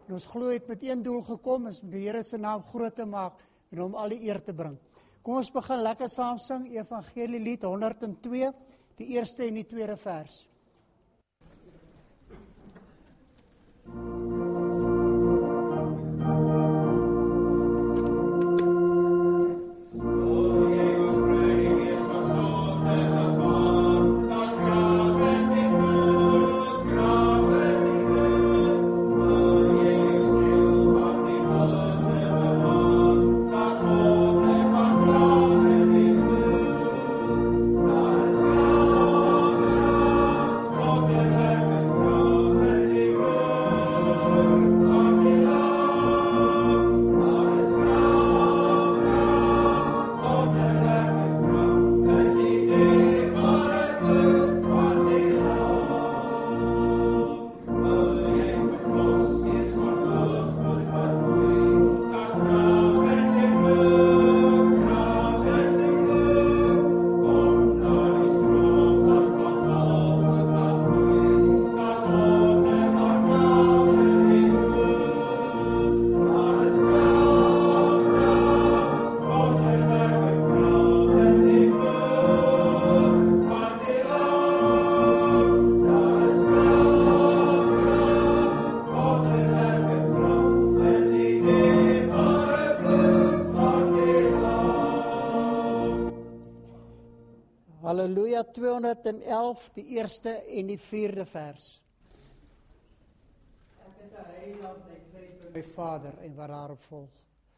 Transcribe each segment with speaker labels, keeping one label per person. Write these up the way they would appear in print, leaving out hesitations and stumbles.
Speaker 1: En ons glo het met een doel gekom, is om die Here se naam groot te maak en hom al die eer te bring. Kom ons begin lekker saam sing, Evangelie lied 102, die eerste en die tweede vers. Halleluja 211, die eerste en die vierde vers. Ek het 'n heiland, ek weet by my Vader en wat daarop volg.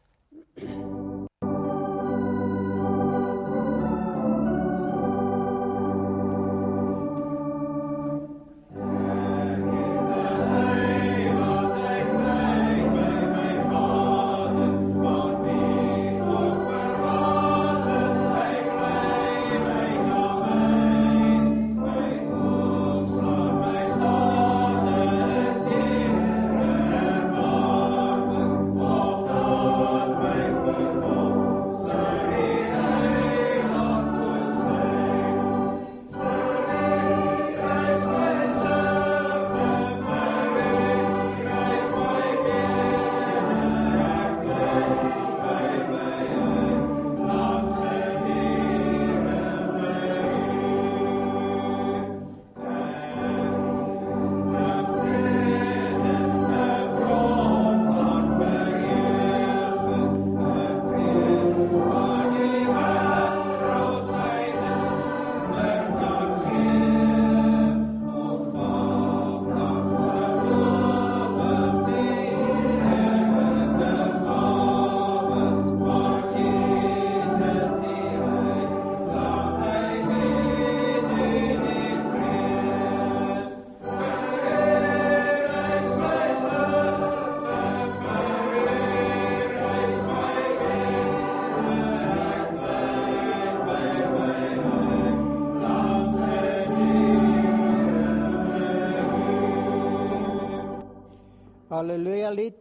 Speaker 1: Halleluja lied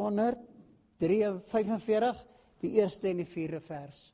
Speaker 1: 245, die eerste en die vierde vers.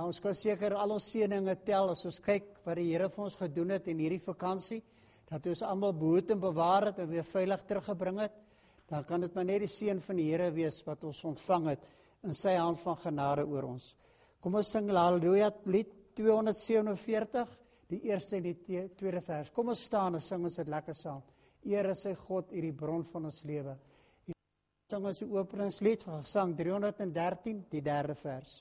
Speaker 1: Ons kan seker al ons seëninge tel as ons kyk wat die Here vir ons gedoen het in hierdie vakansie, dat ons almal behoed en bewaar het en weer veilig teruggebring het. Dan kan dit maar net die seën van die Here wees wat ons ontvang het in sy hand van genade oor ons. Kom ons sing Halleluja lied 247, die eerste en die tweede vers. Kom ons staan en sing ons dit lekker saam. Eer sy God, U die bron van ons lewe. Sing ons die openingslied van Gesang 313, die derde vers.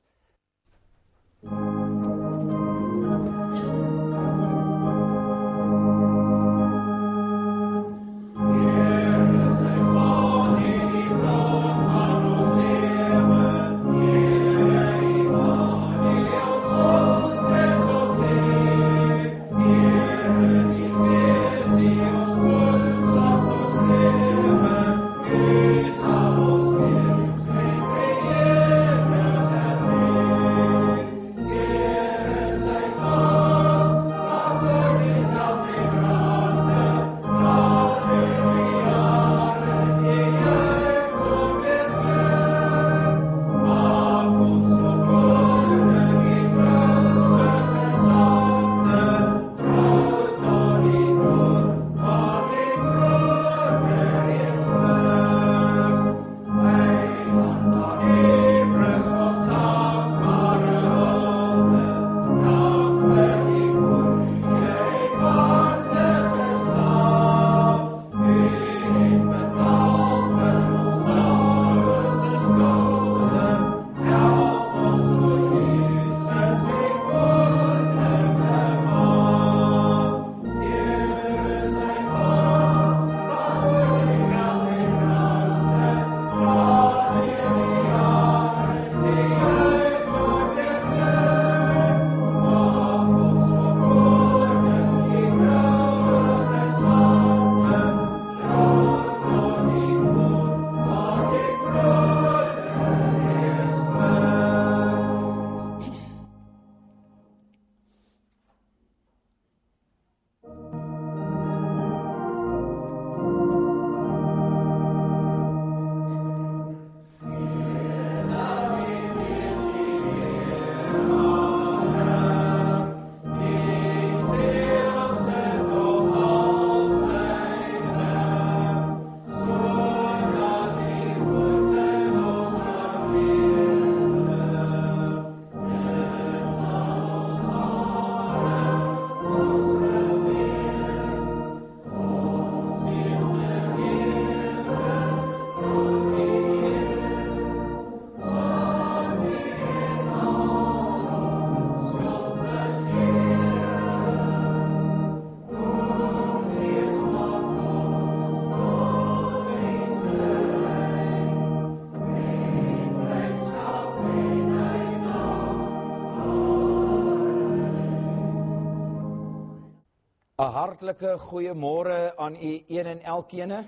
Speaker 2: Hartlike goeiemôre aan u een en elkeen.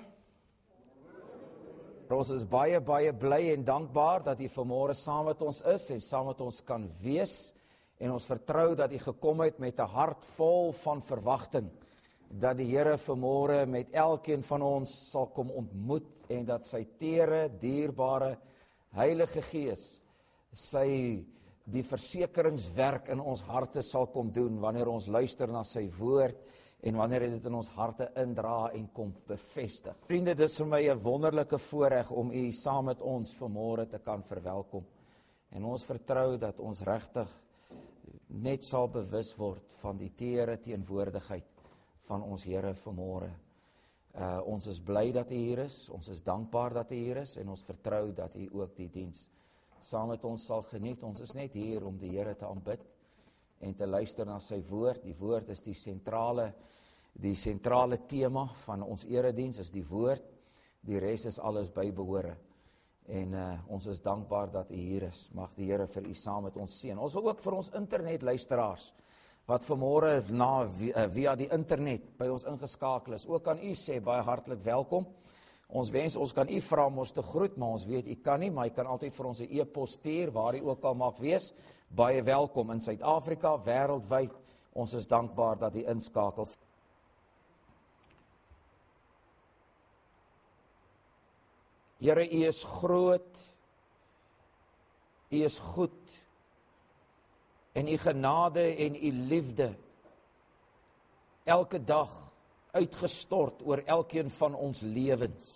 Speaker 2: Ons is baie bly en dankbaar dat u vanmôre saam met ons is en saam met ons kan wees. En ons vertrou dat u gekom het met 'n hart vol van verwagting. Dat die Here vanmôre met elkeen van ons sal kom ontmoet en dat sy tere, dierbare Heilige Gees die versekeringswerk in ons harte sal kom doen wanneer ons luister na sy woord en wanneer hy dit in ons harte indra en kom bevestig. Vriende, dit is vir my 'n wonderlike voorreg om u saam met ons vanmôre te kan verwelkom. En ons vertrou dat ons regtig net sal bewus word van die tere teenwoordigheid van ons Here vanmôre. Ons is bly dat u hier is, ons is dankbaar dat u hier is en ons vertrou dat u ook die diens saam met ons sal geniet. Ons is net hier om die Here te aanbid en te luister na sy woord. Die woord is die sentrale tema van ons erediens, is die woord. Die res is alles bybehore. En ons is dankbaar dat u hier is. Mag die Here vir u saam met ons seën. Ons wil ook vir ons internetluisteraars wat vanmôre via die internet by ons ingeskakel is, ook aan u sê baie hartlik welkom. Ons wens ons kan u vra om ons te groet, maar ons weet u kan nie, maar u kan altyd vir ons 'n e-pos stuur waar u ook al mag wees. Baie welkom in Suid-Afrika, wêreldwyd. Ons is dankbaar dat u inskakel. Here, u is groot. U is goed. en u genade en u liefde elke dag uitgestort oor elkeen van ons lewens.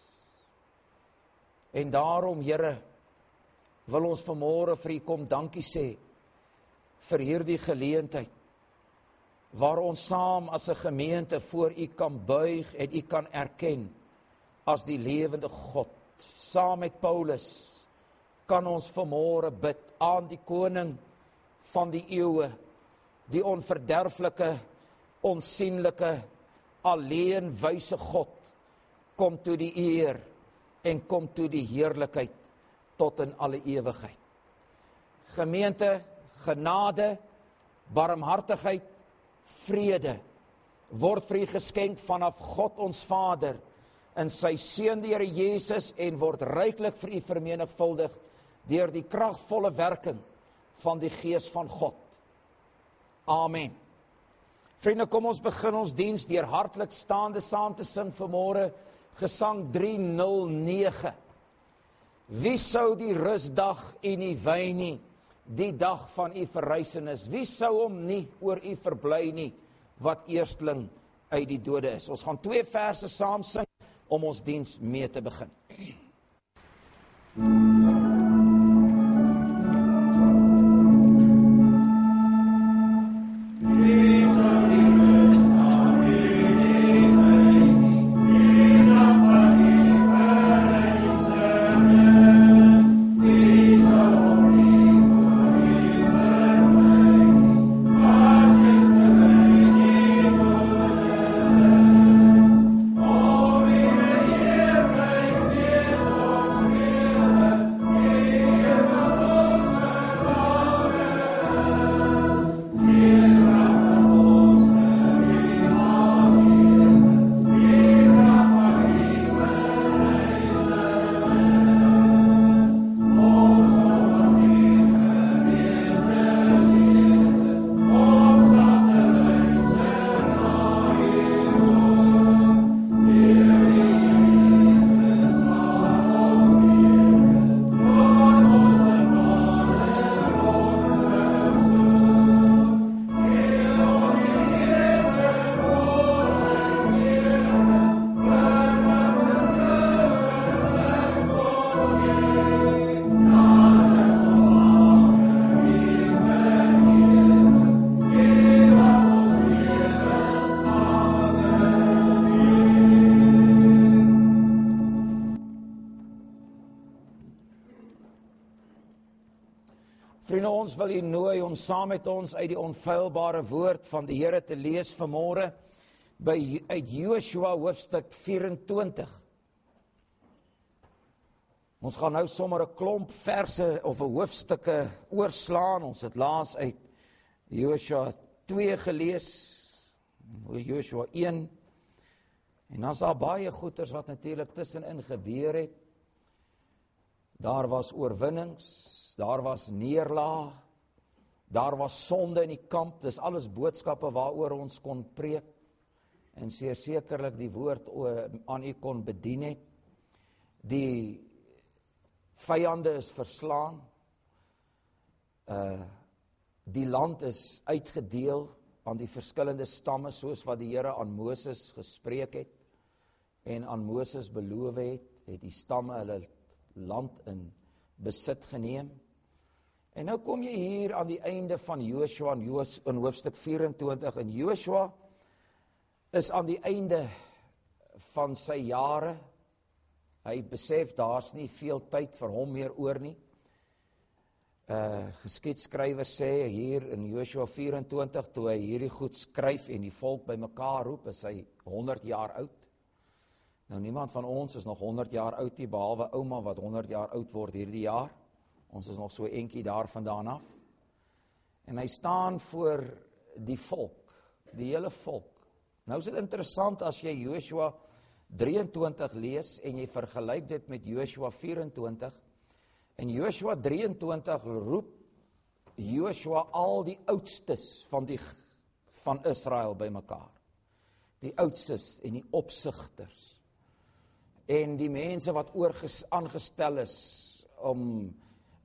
Speaker 2: En daarom, Here, wil ons vanmôre vir u kom dankie sê vir hierdie geleentheid, waar ons saam as 'n gemeente voor u kan buig en u kan erken as die lewende God. Saam met Paulus kan ons vanmôre bid aan die koning van die eeue, die onverderflike, onsienlike, alleen wyse God, kom toe die eer en kom toe die heerlikheid tot in alle ewigheid. Gemeente, genade, barmhartigheid, vrede word vir u geskenk vanaf God ons Vader in sy Seun die Here Jesus en word ryklik vir u vermenigvuldig deur die kragvolle werking van die Gees van God. Amen. Vriende, kom ons begin ons diens deur hartlik staande saam te sing vanmôre Gesang 309. Wie sou die rusdag u nie wy nie, die dag van u verrysenis? Wie sou hom nie oor u verbly nie, wat eerstling uit die dode is? Ons gaan 2 verse saam sing om ons diens mee te begin. Vriende, ons wil u nooi om saam met ons uit die onfeilbare woord van die Here te lees vanmôre uit Joshua hoofstuk 24. Ons gaan nou sommer 'n klomp verse of 'n hoofstukke oorslaan. Ons het laas uit Joshua 2 gelees, Joshua 1. En dan is daar baie goeters wat natuurlik tussenin gebeur het. Daar was oorwinnings, daar was neerlaag, daar was sonde in die kamp. Dis alles boodskappe waaroor ons kon preek en sekerlik die woord aan u kon bedien het. Die vyande is verslaan. Die land is uitgedeel aan die verskillende stamme soos wat die Here aan Moses gespreek het en aan Moses beloof het die stamme hulle land in besit geneem. En nou kom jy hier aan die einde van Joshua in hoofstuk 24 en Joshua is aan die einde van sy jare. Hy besef daar's nie veel tyd vir hom meer oor nie. Geskiedskrywer sê hier in Joshua 24 toe hy hierdie goed skryf en die volk bymekaar roep, is hy 100 jaar oud. Nou niemand van ons is nog 100 jaar oud nie, behalwe ouma wat 100 jaar oud word hierdie jaar. Ons is nog so eentjie daar vandaan af. En hy staan voor die volk, die hele volk. Nou is dit interessant as jy Joshua 23 lees en jy vergelyk dit met Joshua 24. En Joshua 23 roep Joshua al die oudstes van Israel bymekaar. Die oudstes en die opsigters. En die mense wat aangestel is om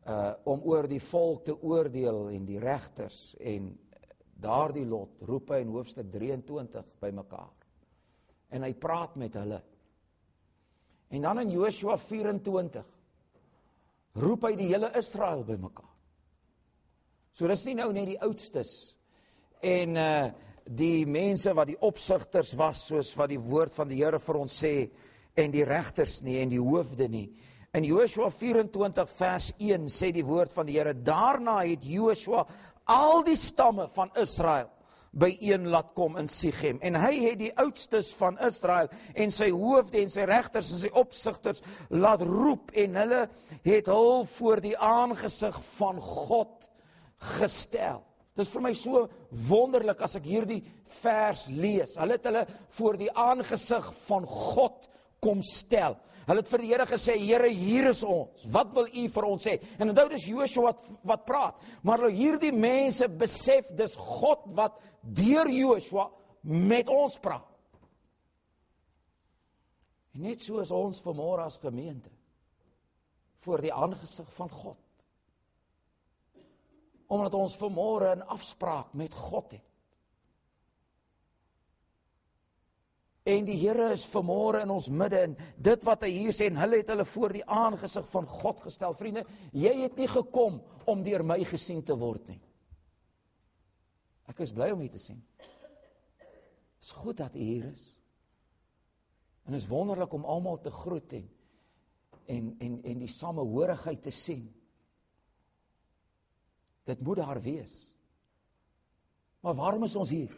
Speaker 2: om oor die volk te oordeel en die regters, en daardie lot roep hy in hoofstuk 23 by mekaar. En hy praat met hulle. En dan in Josua 24 roep hy die hele Israel by mekaar. So dis nie nou net die oudstes en die mense wat die opsigters was, soos wat die woord van die Here vir ons sê, en die regters nie, en die hoofde nie. In Josua 24 vers 1 sê die woord van die Here, daarna het Josua al die stamme van Israel byeen laat kom in Sichem, en hy het die oudstes van Israel en sy hoofde en sy regters en sy opsigters laat roep, en hulle het hul voor die aangesig van God gestel. Dit is vir my so wonderlik as ek hierdie vers lees. Hulle het hulle voor die aangesig van God kom stel. Hulle het vir die Here gesê, Here, hier is ons. Wat wil U vir ons sê? En onthou, dis Josua wat praat. Maar hierdie mense besef, dis God wat deur Josua met ons praat. En net so is ons vanmôre as gemeente voor die aangesig van God. Omdat ons vanmôre 'n afspraak met God het. En die Here is vanmôre in ons midde, en dit wat hy hier sê, en hulle het hulle voor die aangesig van God gestel. Vriende, jy het nie gekom om deur my gesien te word nie. Ek is bly om u te sien. Het is goed dat u hier is. En het is wonderlik om almal te groet en die samehorigheid te sien. Dit moet daar wees. Maar waarom is ons hier?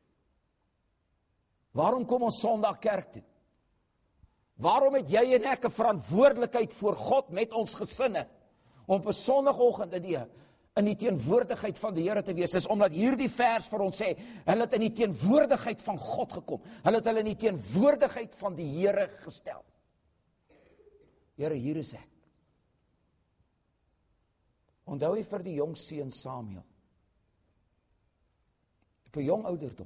Speaker 2: Waarom kom ons Sondag kerk toe? Waarom het jy en ek 'n verantwoordelikheid voor God met ons gesinne om op 'n Sondagoggend in die teenwoordigheid van die Here te wees? Is omdat hierdie vers vir ons sê, hulle het in die teenwoordigheid van God gekom. Hulle het hulle in die teenwoordigheid van die Here gestel. Here, hier is ek. Onthou jy vir die jong seun Samuel? Op 'n jong ouderdom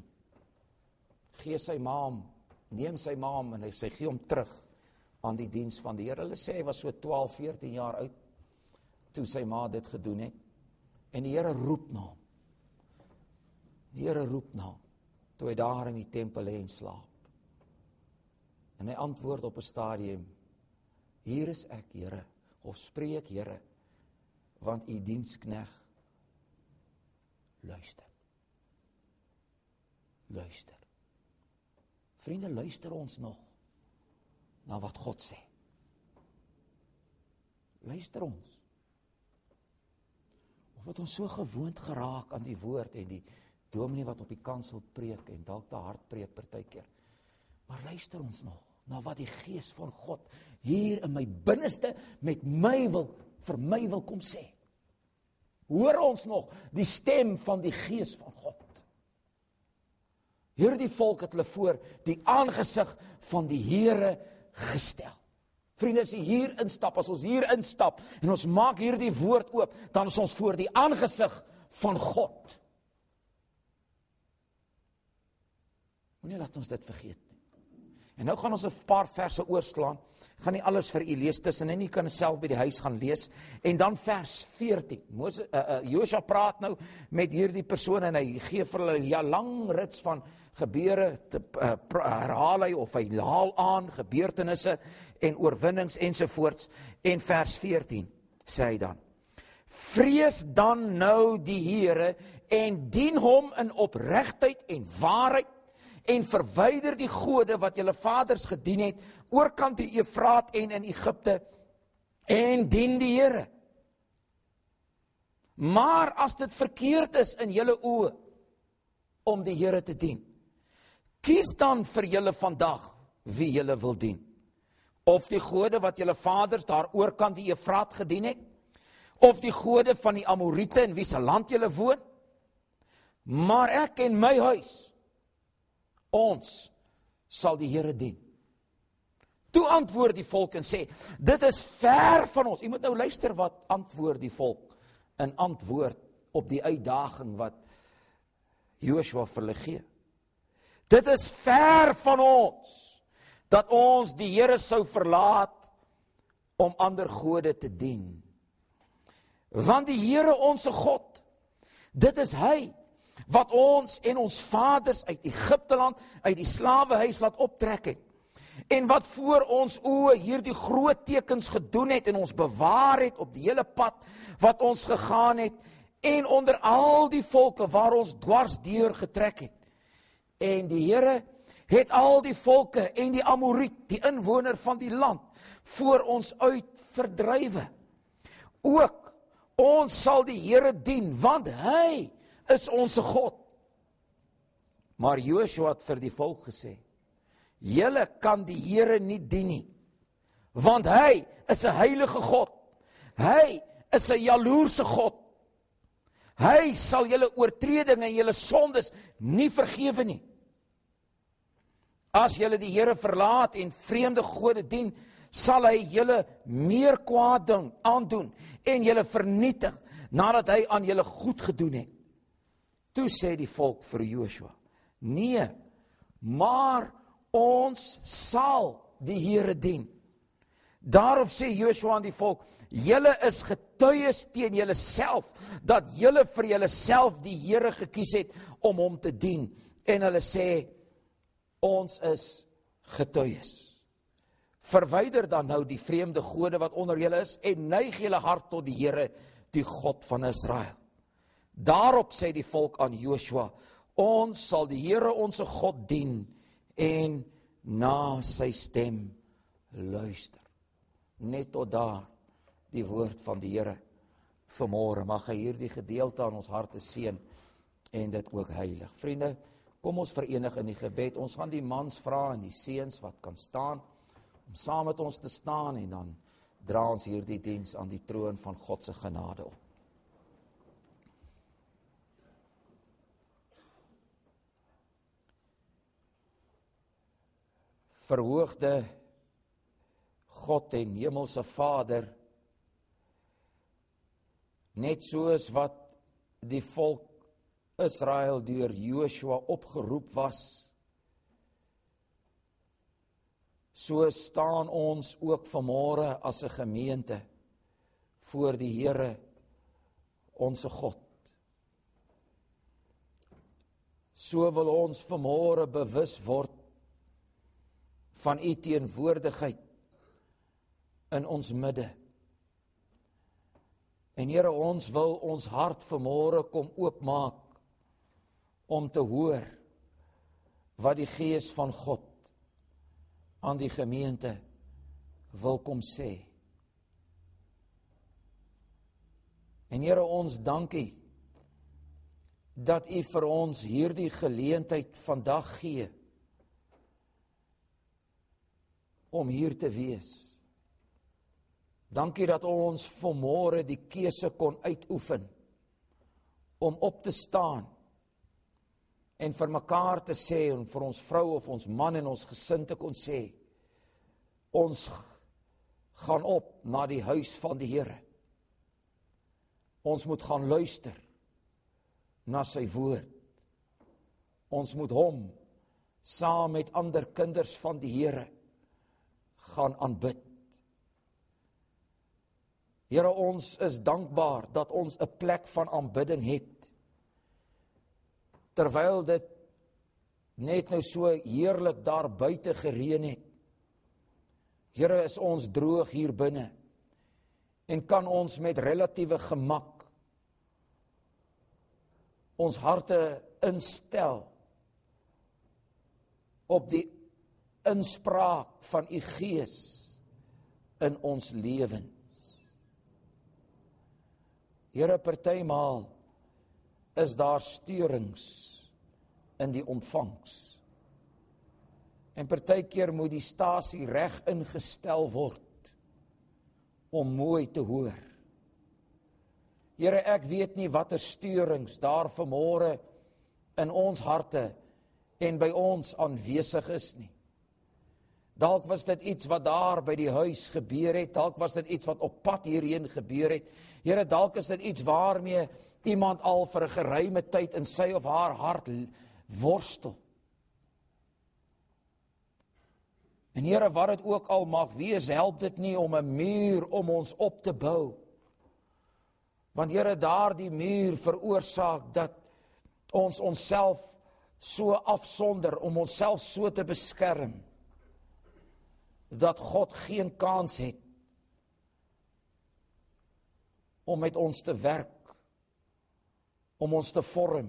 Speaker 2: neem sy maam en hy gee hom terug aan die diens van die Here. Hulle sê hy was so 12, 14 jaar oud toe sy ma dit gedoen het. En die Here roep na hom. Die Here roep na hom toe hy daar in die tempel lê en slaap. En hy antwoord op 'n stadium, hier is ek, Here, of spreek Here, want u dienskneg luister. Luister. Vriende, luister ons nog na wat God sê. Luister ons. Of het ons so gewoond geraak aan die woord en die dominee wat op die kansel preek en dalk te hard preek partykeer. Maar luister ons nog na wat die Gees van God hier in my binneste vir my wil kom sê. Hoor ons nog die stem van die Gees van God. Hierdie volk het hulle voor die aangesig van die Here gestel. Vriende, as jy hier instap, as ons hier instap en ons maak hierdie woord oop, dan is ons voor die aangesig van God. Moenie laat ons dit vergeet nie. En nou gaan ons 'n paar verse oorslaan. Ek gaan nie alles vir u lees tussenin, u kan self by die huis gaan lees. En dan vers 14. Josua praat nou met hierdie persone en hy gee vir hulle lang rits van gebeure, herhaal hy of hy haal aan gebeurtenisse en oorwinnings ensovoorts. En vers 14 sê hy dan: vrees dan nou die Here en dien hom in opregtheid en waarheid, en verwyder die gode wat julle vaders gedien het oorkant die Eufraat en in Egipte, en dien die Here. Maar as dit verkeerd is in julle oë om die Here te dien, kies dan vir julle vandag wie julle wil dien. Of die gode wat julle vaders daar oorkant die Eufraat gedien het, of die gode van die Amorite in wie se land julle woon. Maar ek en my huis, ons sal die Here dien. Toe antwoord die volk en sê, dit is ver van ons. Jy moet nou luister wat antwoord die volk in antwoord op die uitdaging wat Josua vir hulle gee. Dit is ver van ons dat ons die Here sou verlaat om ander gode te dien. Want die Here onse God, dit is hy, wat ons en ons vaders uit Egipte land, uit die slawehuis laat optrek het. En wat voor ons oë hierdie groot tekens gedoen het en ons bewaar het op die hele pad wat ons gegaan het en onder al die volke waar ons dwars deur getrek het. En die Here het al die volke en die Amoriet, die inwoner van die land, voor ons uit verdrywe. Ook ons sal die Here dien, want hy is ons God. Maar Joshua het vir die volk gesê, julle kan die Here nie dien nie, want hy is 'n heilige God. Hy is 'n jaloerse God. Hy sal julle oortredinge en julle sondes nie vergewe nie. As julle die Here verlaat en vreemde gode dien, sal hy julle meer kwaad aandoen en julle vernietig nadat hy aan julle goed gedoen het. Toe sê die volk vir Joshua, nee, maar ons sal die Here dien. Daarop sê Joshua aan die volk, julle is getuies teen julle self, dat julle vir julle self die Here gekies het om hom te dien. En hulle sê, ons is getuies. Verwyder dan nou die vreemde gode wat onder julle is, en neig julle hart tot die Here, die God van Israel. Daarop sê die volk aan Joshua, ons sal die Here onse God dien, en na sy stem luister. Net tot daar die woord van die Here. Vanmôre mag hy hierdie gedeelte aan ons harte seën en dit ook heilig. Vriende, kom ons verenig in die gebed. Ons gaan die mans vra en die seuns wat kan staan, om saam met ons te staan, en dan dra ons hierdie diens aan die troon van God se genade op. Verhoogde God en hemelse Vader, net soos wat die volk Israel deur Joshua opgeroep was, so staan ons ook vanmôre as 'n gemeente voor die Here, onse God. So wil ons vanmôre bewus word van u teenwoordigheid in ons midde. En Here, ons wil ons hart vanmôre kom oopmaak om te hoor wat die Gees van God aan die gemeente wil kom sê. En Here, ons dank u dat u vir ons hierdie geleentheid vandag gee om hier te wees. Dankie dat ons vanmôre die keuse kon uitoefen om op te staan en vir mekaar te sê, en vir ons vrou of ons man en ons gesin te kon sê, ons gaan op na die huis van die Here. Ons moet gaan luister na sy woord. Ons moet hom saam met ander kinders van die Here gaan aanbid. Here, ons is dankbaar dat ons 'n plek van aanbidding het, terwyl dit net nou so heerlik daar buite gereën het. Here, is ons droog hier binne en kan ons met relatiewe gemak ons harte instel op die inspraak van u Gees in ons lewens. Here, partymaal is daar steurings in die ontvangs. En partykeer moet die stasie reg ingestel word om mooi te hoor. Here, ek weet nie watter steurings daar vanmôre in ons harte en by ons aanwesig is nie. Dalk was dit iets wat daar by die huis gebeur het, dalk was dit iets wat op pad hierheen gebeur het. Here, dalk is dit iets waarmee iemand al vir 'n geruime tyd in sy of haar hart worstel. En Here, wat dit ook al mag wees, help dit nie om 'n muur om ons op te bou, Want Here, daardie muur veroorsaak dat ons onsself so afsonder, om onsself so te beskerm, dat God geen kans het om met ons te werk, om ons te vorm,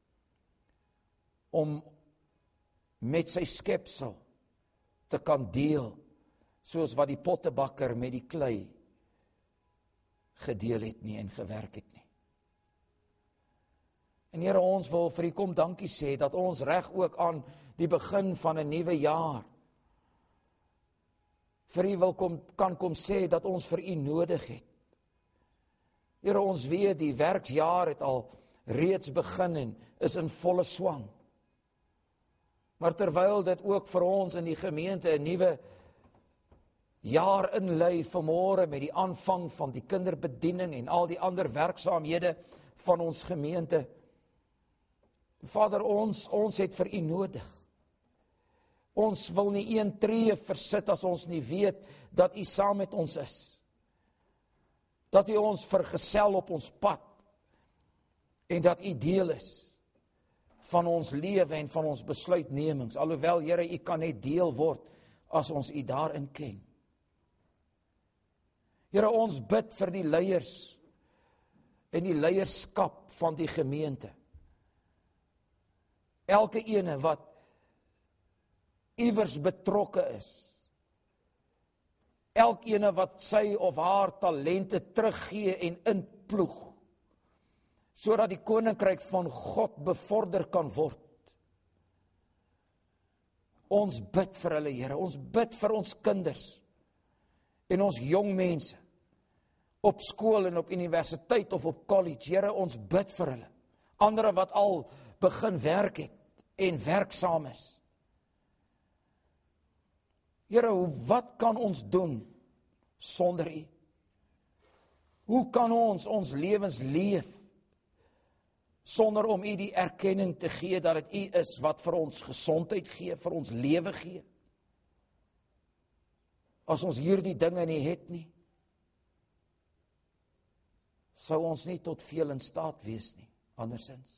Speaker 2: om met sy skepsel te kan deel, soos wat die pottebakker met die klei gedeel het nie en gewerk het nie. En Here, ons wil vir U kom dankie sê, dat ons reg ook aan die begin van 'n nuwe jaar, vir U kan kom sê, dat ons vir U nodig het. Here, ons weet, die werksjaar het al reeds begin en is in volle swang. Maar terwyl dit ook vir ons in die gemeente 'n nuwe jaar inlei vanmôre met die aanvang van die kinderbediening en al die ander werksaamhede van ons gemeente. Vader, ons het vir U nodig. Ons wil nie een tree versit as ons nie weet dat U saam met ons is. Dat U ons vergesel op ons pad en dat U deel is van ons lewe en van ons besluitnemings. Alhoewel, Here, U kan net deel word as ons U daarin ken. Here, ons bid vir die leiers en die leierskap van die gemeente. Elke ene wat iewers betrokke is. Elkene wat sy of haar talente teruggee en inploeg, sodat die koninkryk van God bevorder kan word. Ons bid vir hulle, Here, ons bid vir ons kinders en ons jong mense op skool en op universiteit of op college. Here, ons bid vir hulle. Ander wat al begin werk het en werksaam is. Here, wat kan ons doen sonder U? Hoe kan ons lewens leef sonder om U die erkenning te gee dat dit U is wat vir ons gesondheid gee, vir ons lewe gee? As ons hierdie dinge nie het nie, sou ons nie tot veel in staat wees nie, andersins.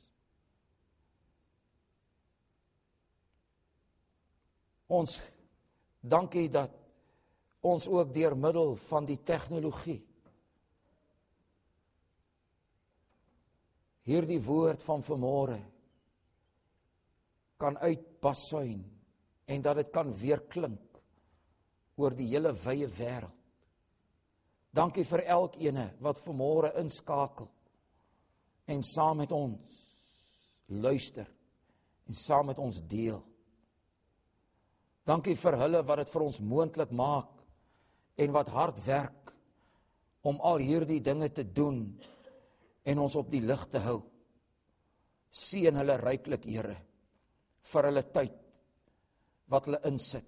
Speaker 2: Ons dankie dat ons ook deur middel van die tegnologie hierdie woord van vanmôre kan uitbasuin en dat dit kan weerklink oor die hele wye wêreld. Dankie vir elkene wat vanmôre inskakel en saam met ons luister en saam met ons deel. Dankie vir hulle wat dit vir ons moontlik maak en wat hard werk om al hierdie dinge te doen en ons op die lig te hou. Seën hulle ryklik, Here, vir hulle tyd wat hulle insit.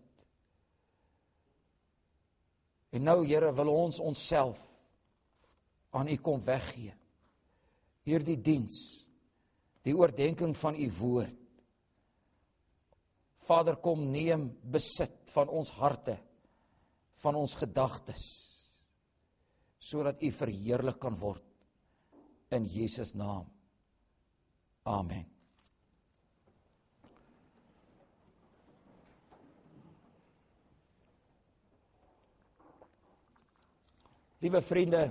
Speaker 2: En nou, Here, wil ons onsself aan U kom weggee. Hierdie diens, die oordeenking van U woord. Vader, kom neem besit van ons harte, van ons gedagtes, sodat U verheerlik kan word in Jesus naam. Amen. Liewe vriende,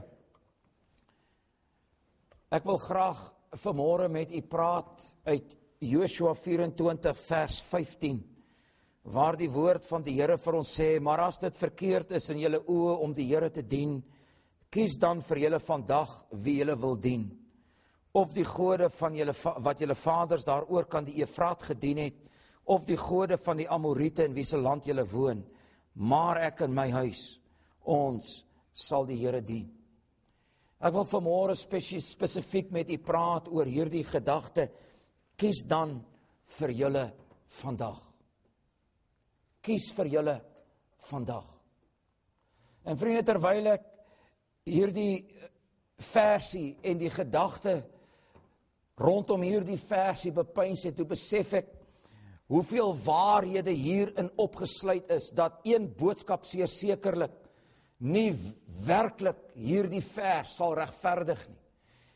Speaker 2: ek wil graag vanmôre met U praat uit Joshua 24 vers 15, waar die woord van die Here vir ons sê, maar as dit verkeerd is in julle oë om die Here te dien, kies dan vir julle vandag wie julle wil dien. Of die gode van julle wat julle vaders daaroor kan die Efraat gedien het, of die gode van die Amoriete in wie se land julle woon. Maar ek en my huis, ons sal die Here dien. Ek wil vanmôre spesifiek met U praat oor hierdie gedagte. Kies dan vir julle vandag. Kies vir julle vandag. En vriende, terwyl ek hierdie versie en die gedagte rondom hierdie versie bepeins het, toe besef ek hoeveel waarhede hierin opgesluit is, dat een boodskap sekerlik nie werklik hierdie vers sal regverdig nie.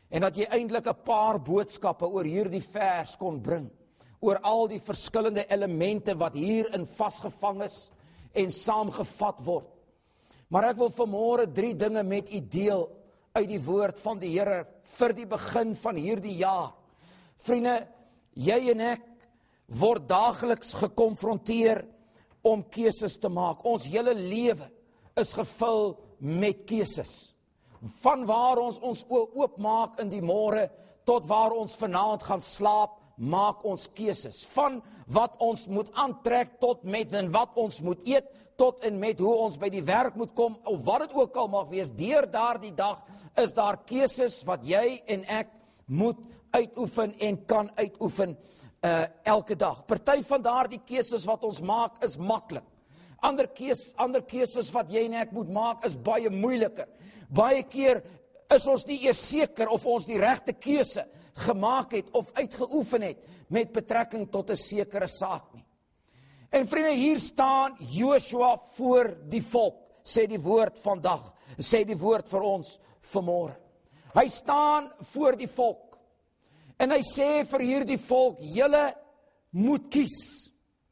Speaker 2: en dat jy eintlik 'n paar boodskappe oor hierdie vers kon bring, oor al die verskillende elemente wat hierin vasgevang is en saamgevat word. Maar ek wil vanmôre 3 dinge met u deel uit die woord van die Here vir die begin van hierdie jaar. Vriende, jy en ek word daagliks gekonfronteer om keuses te maak. Ons hele lewe is gevul met keuses. Van waar ons oë oopmaak in die môre tot waar ons vanaand gaan slaap, maak ons keuses. Van wat ons moet aantrek tot met en wat ons moet eet, tot en met hoe ons by die werk moet kom, of wat dit ook al mag wees, deur daardie dag is daar keuses wat jy en ek moet uitoefen en kan uitoefen elke dag. Party van daardie keuses wat ons maak is maklik. Ander keuses wat jy en ek moet maak is baie moeiliker. Baie keer is ons nie eers seker of ons die regte keuse gemaak het of uitgeoefen het met betrekking tot 'n sekere saak nie. En vriende, hier staan Joshua voor die volk, sê die woord vandag, sê die woord vir ons vanmôre. Hy staan voor die volk en hy sê vir hierdie volk, julle moet kies.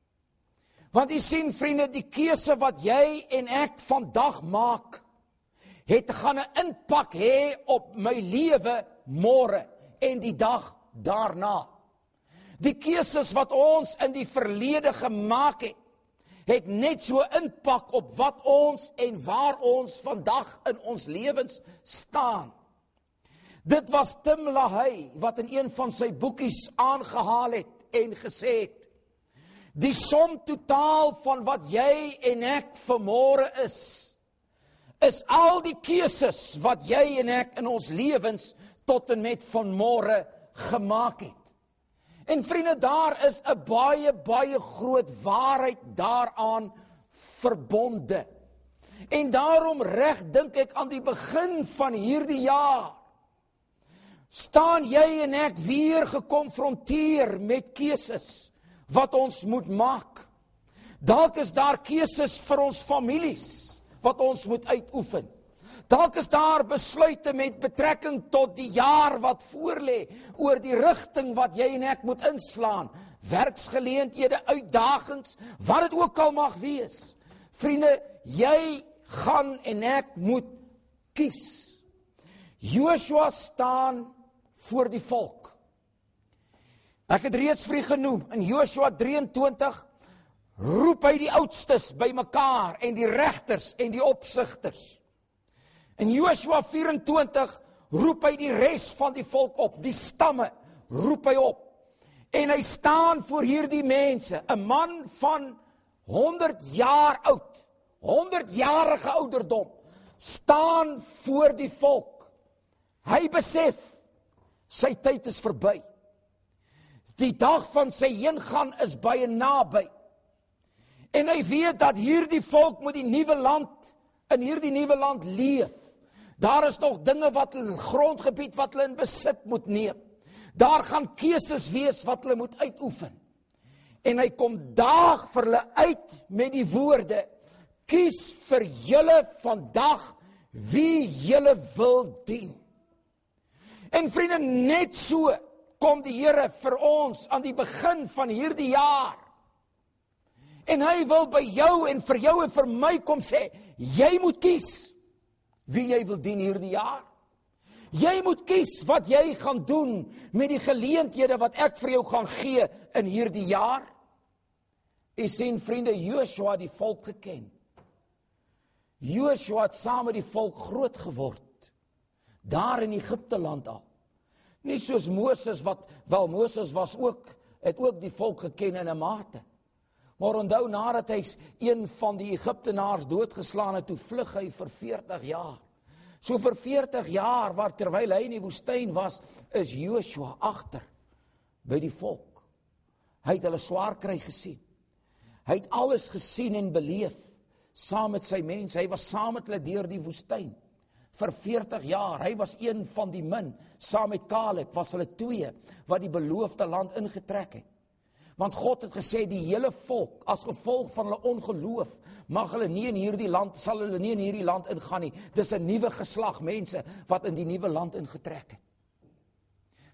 Speaker 2: Want jy sien vriende, die keuse wat jy en ek vandag maak, het gaan 'n impak hê op my lewe môre en die dag daarna. Die keuses wat ons in die verlede gemaak het net so impak op wat ons en waar ons vandag in ons lewens staan. Dit was Tim LaHaye wat in een van sy boekies aangehaal het en gesê het, die som totaal van wat jy en ek vanmôre is al die keuses wat jy en ek in ons lewens tot en met vanmôre gemaak het. En vriende, daar is 'n baie groot waarheid daaraan verbonde. En daarom reg dink ek aan die begin van hierdie jaar, staan jy en ek weer gekonfronteer met keuses wat ons moet maak. Dalk is daar keuses vir ons families wat ons moet uitoefen. Dalk is daar besluite met betrekking tot die jaar wat voorlê, oor die rigting wat jy en ek moet inslaan, werksgeleenthede, uitdagings, wat dit ook al mag wees. Vriende, jy gaan en ek moet kies. Joshua staan voor die volk. Ek het reeds vir u genoem, in Joshua 23 roep hy die oudstes bymekaar en die regters en die opsigters. In Joshua 24 roep hy die res van die volk op, die stamme roep hy op. En hy staan voor hierdie mense, 'n man van 100 jaar oud, 100-jarige ouderdom, staan voor die volk. Hy besef, sy tyd is verby. Die dag van sy heengaan is baie naby. En hy weet dat hierdie volk moet in hierdie nuwe land leef. Daar is nog dinge grondgebied wat hulle in besit moet neem. Daar gaan keuses wees wat hulle moet uitoefen. En hy kom daag vir hulle uit met die woorde, kies vir julle vandag wie julle wil dien. En vriende, net so kom die Here vir ons aan die begin van hierdie jaar. En hy wil by jou en vir my kom sê, jy moet kies wie jy wil dien hierdie jaar. Jy moet kies wat jy gaan doen met die geleenthede wat ek vir jou gaan gee in hierdie jaar. U sien vriende, Joshua het die volk geken. Joshua het saam met die volk groot geword, daar in Egipte land al. Nie soos Moses Moses het ook die volk geken in 'n mate. Maar onthou, nadat hy een van die Egiptenaars doodgeslaan het, toe vlug hy vir 40 jaar. So vir 40 jaar, terwyl hy in die woestyn was, is Joshua agter by die volk. Hy het hulle swaar kry gesien. Hy het alles gesien en beleef, saam met sy mense. Hy was saam met hulle deur die woestyn. Vir 40 jaar, hy was een van die min, saam met Caleb, was hulle 2, wat die beloofde land ingetrek het. Want God het gesê, die hele volk, as gevolg van hulle ongeloof, sal hulle nie in hierdie land ingaan nie. Dis 'n nuwe geslag mense, wat in die nuwe land ingetrek het.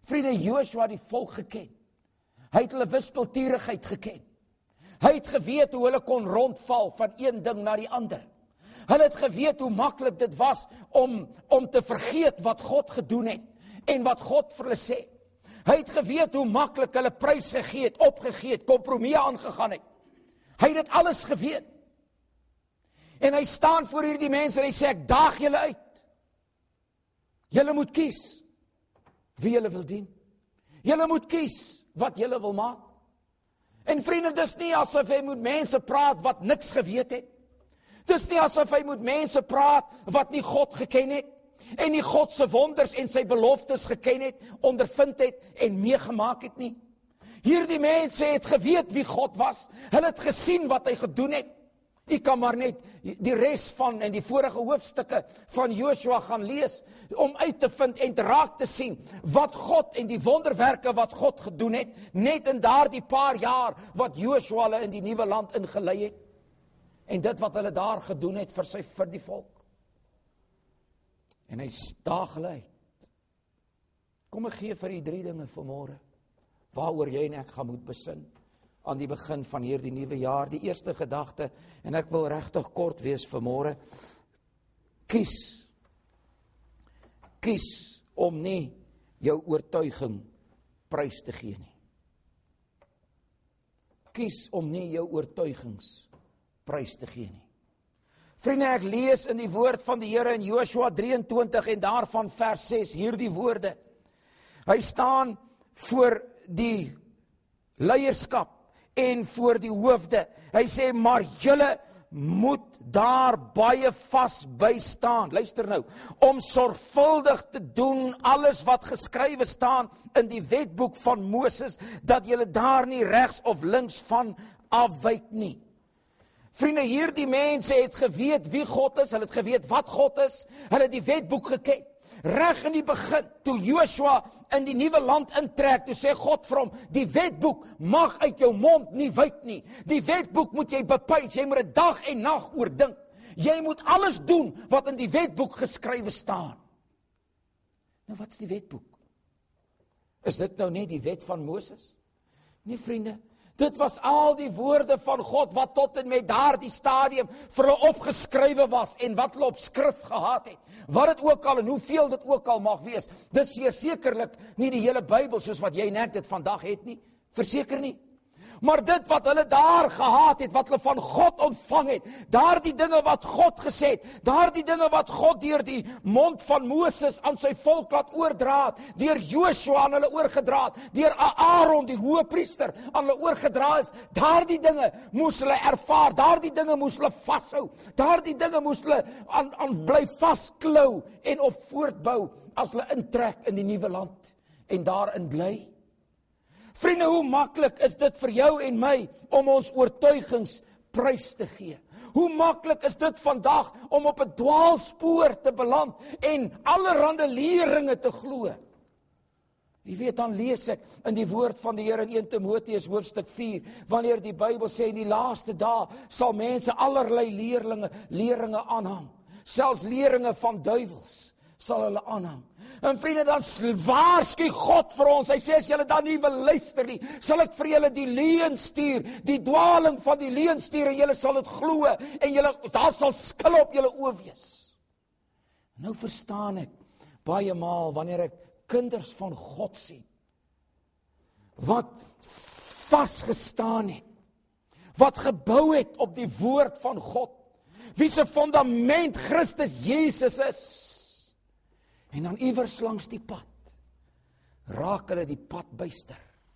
Speaker 2: Vriende, Joshua het die volk geken. Hy het hulle wispelturigheid geken. Hy het geweet hoe hulle kon rondval van een ding na die ander. Hulle het geweet hoe maklik dit was om te vergeet wat God gedoen het en wat God vir hulle sê. Hy het geweet hoe maklik hulle prys gegee het, opgegee het, kompromie aangegaan het. Hy het dit alles geweet. En hy staan voor hierdie mense en hy sê, ek daag julle uit. Julle moet kies wie julle wil dien. Julle moet kies wat julle wil maak. En vriende, dis nie asof hy met mense praat wat niks geweet het. Dis nie asof hy met mense praat wat nie God geken het, en nie God se wonders en sy beloftes geken het, ondervind het en meegemaak het nie. Hierdie mense het geweet wie God was. Hulle het gesien wat hy gedoen het. Ek kan maar net die res van en die vorige hoofstukke van Joshua gaan lees, om uit te vind en te raak te sien wat God en die wonderwerke wat God gedoen het, net in daardie paar jaar wat Joshua hulle in die nuwe land ingelei het, en dit wat hulle daar gedoen het vir die volk. En hy daag hulle uit. Kom ek gee vir die 3 dinge vanmôre, waaroor jy en ek gaan moet besin, aan die begin van hierdie nuwe jaar. Die eerste gedagte, en ek wil regtig kort wees vanmôre, kies om nie jou oortuiging prys te gee nie. Kies om nie jou oortuigings prys te gee nie. Vriende, ek lees in die woord van die Here in Joshua 23 en daarvan vers 6 hierdie woorde. Hy staan voor die leierskap en voor die hoofde. Hy sê, maar julle moet daar baie vas by staan. Luister nou, om sorgvuldig te doen alles wat geskrywe staan in die wetboek van Moses, dat julle daar nie regs of links van afwyk nie. Vriende, hierdie mense het geweet wie God is, hulle het geweet wat God is, hulle het die wetboek geken. Reg in die begin, toe Joshua in die nuwe land intrek, toe sê God vir hom, die wetboek mag uit jou mond nie wyk nie. Die wetboek moet jy bepeins, jy moet dit dag en nag oordink. Jy moet alles doen wat in die wetboek geskrywe staan. Nou wat is die wetboek? Is dit nou net die wet van Moses? Nee, vriende. Dit was al die woorde van God wat tot en met daardie stadium vir hulle opgeskrywe was en wat hulle op skrif gehad het. Wat dit ook al en hoeveel dit ook al mag wees. Dis sekerlik nie die hele Bybel soos wat jy en ek dit vandag het nie. Verseker nie. Maar dit wat hulle daar gehad het, wat hulle van God ontvang het, daardie dinge wat God gesê het, daardie dinge wat God deur die mond van Moses aan sy volk laat oordra het, deur Joshua aan hulle oorgedra het, deur Aaron die hoëpriester aan hulle oorgedra is, daardie dinge moes hulle ervaar, daardie dinge moes hulle vashou, daardie dinge moes hulle aan bly vasklou en op voortbou as hulle intrek in die nuwe land en daarin bly. Vriende, hoe maklik is dit vir jou en my om ons oortuigings prys te gee? Hoe maklik is dit vandag om op 'n dwaalspoor te beland en allerhande leringe te glo? Jy weet, dan lees ek in die woord van die Here in 1 Timoteus hoofstuk 4, wanneer die Bybel sê in die laaste dae sal mense allerlei leringe aanhang, selfs leringe van duiwels sal hulle aanhang. En vriende, dan waarsku God vir ons. Hy sê, as julle dan nie wil luister nie, sal ek vir julle die leuen stuur, die dwaling van die leuen stuur, en julle sal dit glo, en daar sal skille op julle oë wees. Nou verstaan ek baie maal, wanneer ek kinders van God sien, wat vasgestaan het, wat gebou het op die woord van God, wie se fundament Christus Jesus is, en dan iewers langs die pad, raak hulle die pad byster.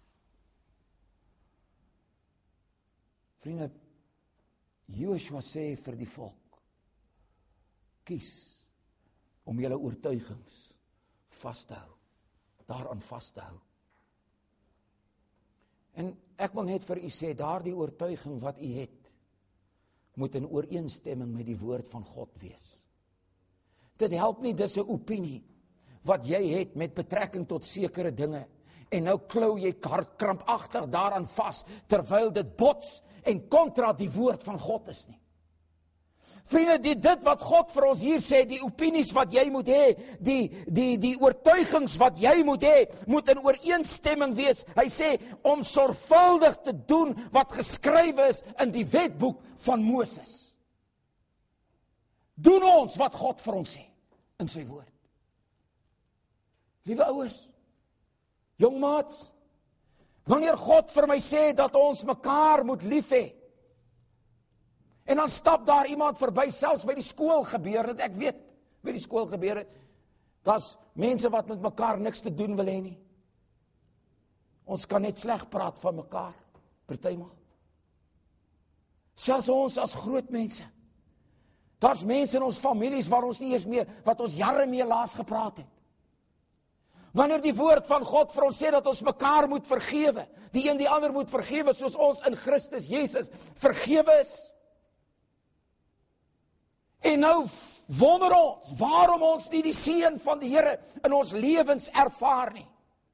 Speaker 2: Vriende, Joshua sê vir die volk, kies om julle oortuigings vas te hou, daaraan vas te hou. En ek wil net vir u sê, daardie oortuiging wat u het, moet in ooreenstemming met die woord van God wees. Dit help nie, dis 'n opinie wat jy het met betrekking tot sekere dinge, en nou klou jy krampagtig daaraan vas, terwyl dit bots en kontra die woord van God is nie. Vriende, dit wat God vir ons hier sê, die opinies wat jy moet hê, die oortuigings wat jy moet hê, moet in ooreenstemming wees. Hy sê, om sorgvuldig te doen wat geskrywe is in die wetboek van Moses. Doen ons wat God vir ons sê, in sy woord. Liewe ouers, jongmaats, wanneer God vir my sê dat ons mekaar moet lief hê, en dan stap daar iemand verby, selfs by die skool gebeur het, ek weet, by die skool gebeur het, daar's mense wat met mekaar niks te doen wil hê nie. Ons kan net sleg praat van mekaar, partymal. Selfs ons as groot mense. Daar's mense in ons families waar ons nie eens meer, wat ons jare mee laas gepraat het. Wanneer die woord van God vir ons sê dat ons mekaar moet vergewe, die een die ander moet vergewe, soos ons in Christus Jesus vergewe is. En nou wonder ons, waarom ons nie die seën van die Here in ons lewens ervaar nie.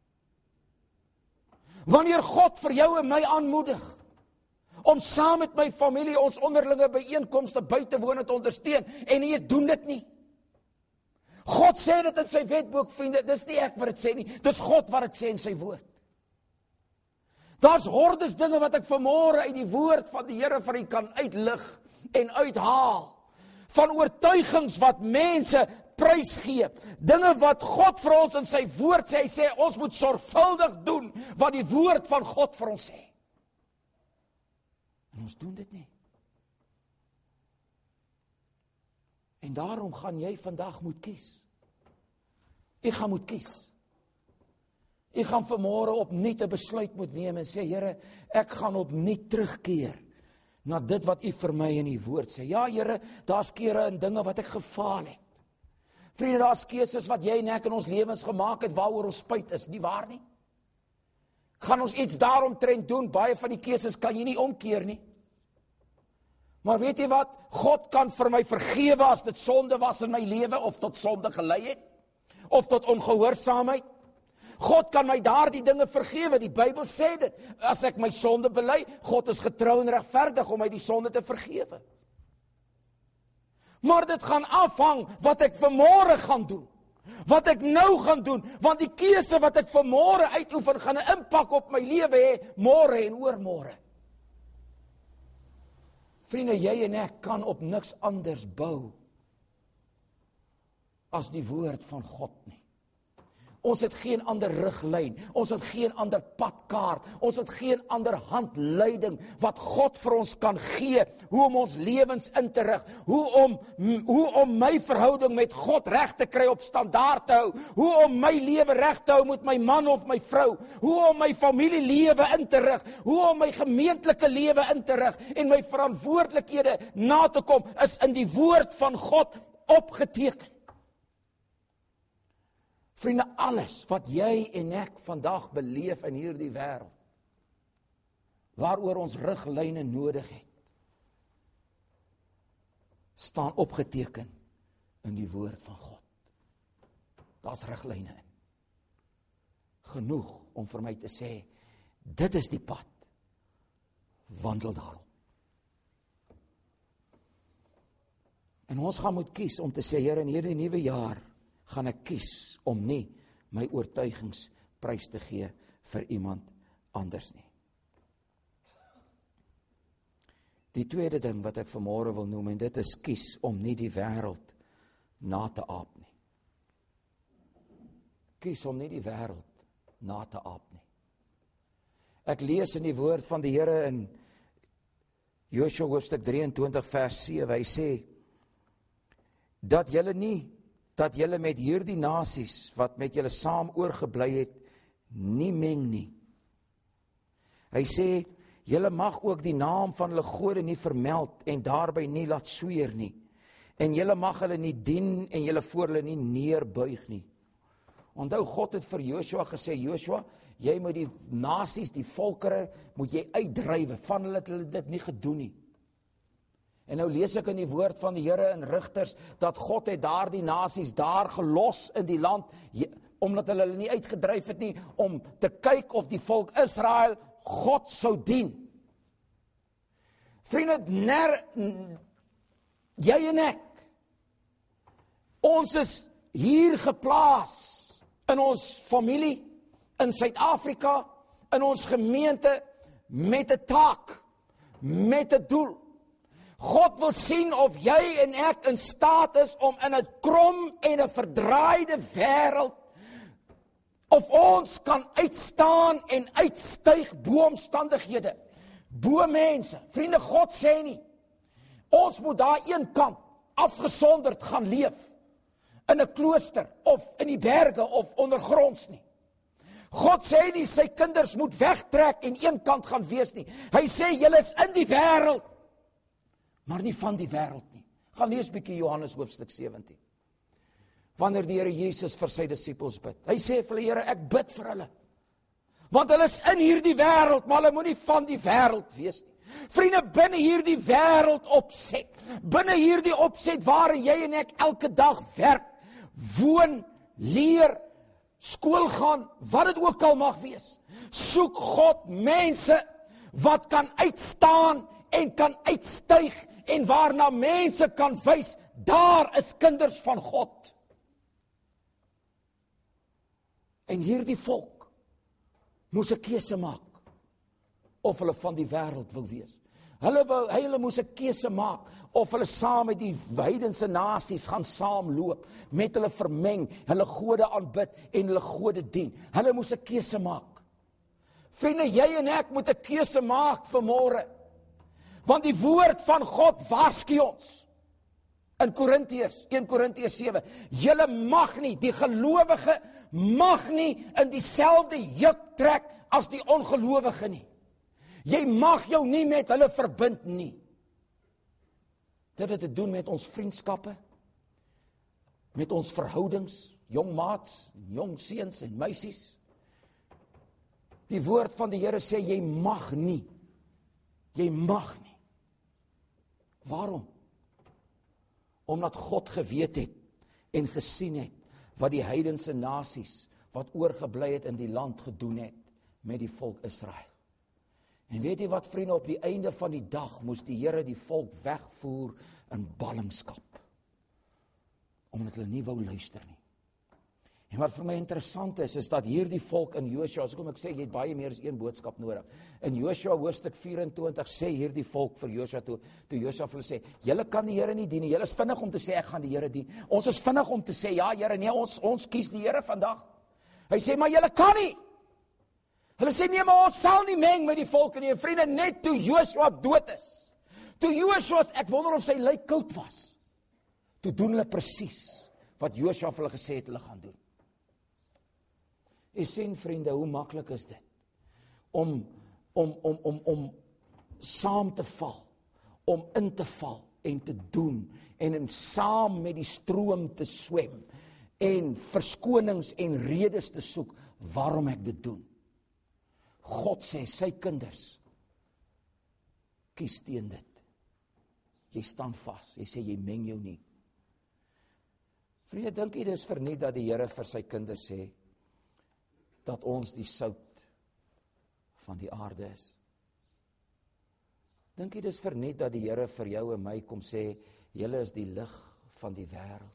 Speaker 2: Wanneer God vir jou en my aanmoedig, om saam met my familie ons onderlinge byeenkomste by te woon en te ondersteun, en nie eens doen dit nie. God sê dit in sy wetboek, vriende, dis nie ek wat dit sê nie, dis God wat dit sê in sy woord. Daar's hordes dinge wat ek vanmôre uit die woord van die Here vir u kan uitlig en uithaal, van oortuigings wat mense prys gee, dinge wat God vir ons in sy woord sê, hy sê, ons moet sorgvuldig doen, wat die woord van God vir ons sê. En ons doen dit nie. En daarom gaan jy vandag moet kies. Ek gaan moet kies. Ek gaan vanmôre opnuut 'n besluit moet neem en sê, Here, ek gaan opnuut terugkeer na dit wat u vir my in die woord sê. Ja, Here, daar's kere en dinge wat ek gefaal het. Vriende, daar's keuses wat jy en ek in ons lewens gemaak het, waaroor ons spyt is, nie waar nie? Gaan ons iets daaromtrent doen, baie van die keuses kan jy nie omkeer nie. Maar weet jy wat, God kan vir my vergewe as dit sonde was in my lewe, of tot sonde gelei het, of tot ongehoorsaamheid. God kan my daardie dinge vergewe, die Bybel sê dit, as ek my sonde bely, God is getrou en regverdig om my die sonde te vergewe. Maar dit gaan afhang wat ek vanmôre gaan doen, wat ek nou gaan doen, want die keuse wat ek vanmôre uitoefen, gaan 'n impak op my lewe hê, môre en oormôre. Vriende, jy en ek kan op niks anders bou as die woord van God nie. Ons het geen ander riglyn, ons het geen ander padkaart, ons het geen ander handleiding wat God vir ons kan gee, hoe om ons lewens in te rig, hoe om my verhouding met God reg te kry, op standaard te hou, hoe om my lewe reg te hou met my man of my vrou, hoe om my familielewe in te rig, hoe om my gemeentelike lewe in te rig, en my verantwoordelikhede na te kom, is in die woord van God opgeteken. Vriende, alles wat jy en ek vandag beleef in hierdie wêreld, waaroor ons riglyne nodig het, staan opgeteken in die woord van God. Daar's riglyne in. Genoeg om vir my te sê, dit is die pad, wandel daarop. En ons gaan moet kies om te sê, Here, in hierdie nuwe jaar, gaan ek kies om nie my oortuigings prys te gee vir iemand anders nie. Die tweede ding wat ek vanmôre wil noem, en dit is kies om nie die wêreld na te aap nie. Kies om nie die wêreld na te aap nie. Ek lees in die woord van die Here in Josua hoofstuk 23 vers 7, hy sê, dat julle met hierdie nasies, wat met julle saam oorgebly het, nie meng nie. Hy sê, julle mag ook die naam van hulle gode nie vermeld, en daarby nie laat sweer nie. En julle mag hulle nie dien, en julle voor hulle nie neerbuig nie. Onthou, God het vir Joshua gesê, Joshua, jy moet die nasies, die volkere, moet jy uitdrywe, van hulle het hulle dit nie gedoen nie. En nou lees ek in die woord van die Here in Rigters, dat God het daar die nasies daar gelos in die land, omdat hulle nie uitgedryf het nie, om te kyk of die volk Israel God sou dien. Vriende, jy en ek, ons is hier geplaas, in ons familie, in Suid-Afrika, in ons gemeente, met 'n taak, met 'n doel. God wil sien of jy en ek in staat is om in 'n krom en 'n verdraaide wêreld, of ons kan uitstaan en uitstyg bo omstandighede, bo mense. Vriende, God sê nie, ons moet daar een kant afgesonderd gaan leef, in 'n klooster, of in die berge, of ondergronds nie. God sê nie, sy kinders moet wegtrek en een kant gaan wees nie. Hy sê, julle is in die wêreld, maar nie van die wêreld nie. Gaan lees bietjie Johannes hoofstuk 17. Wanneer die Here Jesus vir sy disippels bid. Hy sê vir hulle, Here, ek bid vir hulle. Want hulle is in hierdie wêreld, maar hulle moet nie van die wêreld wees nie. Vriende, binne hierdie wêreld opset, binne hierdie opset waarin jy en ek elke dag werk, woon, leer, skool gaan, wat dit ook al mag wees, soek God mense wat kan uitstaan en kan uitstyg en waarna mense kan wys, daar is kinders van God. En hierdie volk moes 'n keuse maak of hulle van die wêreld wil wees. Hulle moes 'n keuse maak of hulle saam met die heidense nasies gaan saamloop, met hulle vermeng, hulle gode aanbid en hulle gode dien. Hulle moes 'n keuse maak. Vriende, jy en ek moet 'n keuse maak vanmôre. Want die woord van God waarsku ons. In Korintiërs, 1 Korintiërs 7, julle mag nie, die gelowige mag nie in dieselfde juk trek as die ongelowige nie. Jy mag jou nie met hulle verbind nie. Dit het te doen met ons vriendskappe, met ons verhoudings, jong maats, jong seuns en meisies. Die woord van die Here sê, jy mag nie. Jy mag nie. Waarom? Omdat God geweet het en gesien het wat die heidense nasies wat oorgebly het in die land gedoen het met die volk Israel. En weet jy wat, vriende, op die einde van die dag moes die Here die volk wegvoer in ballingskap, omdat hulle nie wou luister nie. En wat vir my interessant is dat hierdie volk in Josua, as ek sê, jy het baie meer as een boodskap nodig. In Josua hoofstuk 24 sê hierdie volk vir Josua toe Josua vir hulle sê, julle kan die Here nie dien nie, julle is vinnig om te sê, ek gaan die Here dien. Ons is vinnig om te sê, ja Here, nee, ons kies die Here vandag. Hy sê, maar julle kan nie. Hulle sê, nee, maar ons sal nie meng met die volke nie. En vriende, net toe Josua dood is, toe Josua, ek wonder of sy lyk koud was, toe doen hulle presies wat Josua vir hulle gesê het hulle gaan doen. Jy sien, vriende, hoe maklik is dit om saam te val, om in te val en te doen en om saam met die stroom te swem en verskonings en redes te soek waarom ek dit doen. God sê sy kinders kies teen dit. Jy staan vas, jy sê jy meng jou nie. Vriende, dink jy dis verniet dat die Here vir sy kinders sê dat ons die sout van die aarde is? Dink jy dis verniet dat die Here vir jou en my kom sê, julle is die lig van die wêreld?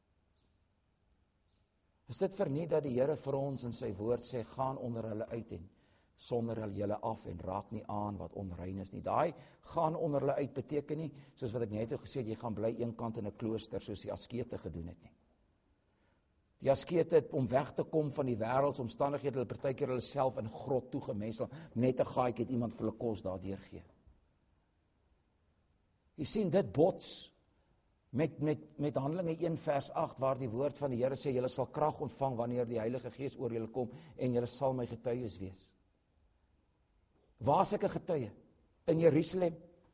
Speaker 2: Is dit verniet dat die Here vir ons in sy woord sê, gaan onder hulle uit en sonder hulle julle af en raak nie aan wat onrein is nie? Daai gaan onder hulle uit beteken nie, soos wat ek net gesê het, jy gaan bly een kant in 'n klooster soos die askete gedoen het nie. Die askete het om weg te kom van die wêreldsomstandighede, hulle partykeer hulle self in grot toegemesel, net 'n gaatjie het iemand vir hulle kos daardeur gee. Jy sien, dit bots met Handelinge 1 vers 8, waar die woord van die Here sê, julle sal krag ontvang wanneer die Heilige Gees oor julle kom en julle sal my getuies wees. Waar is ek 'n getuie? In Jerusalem,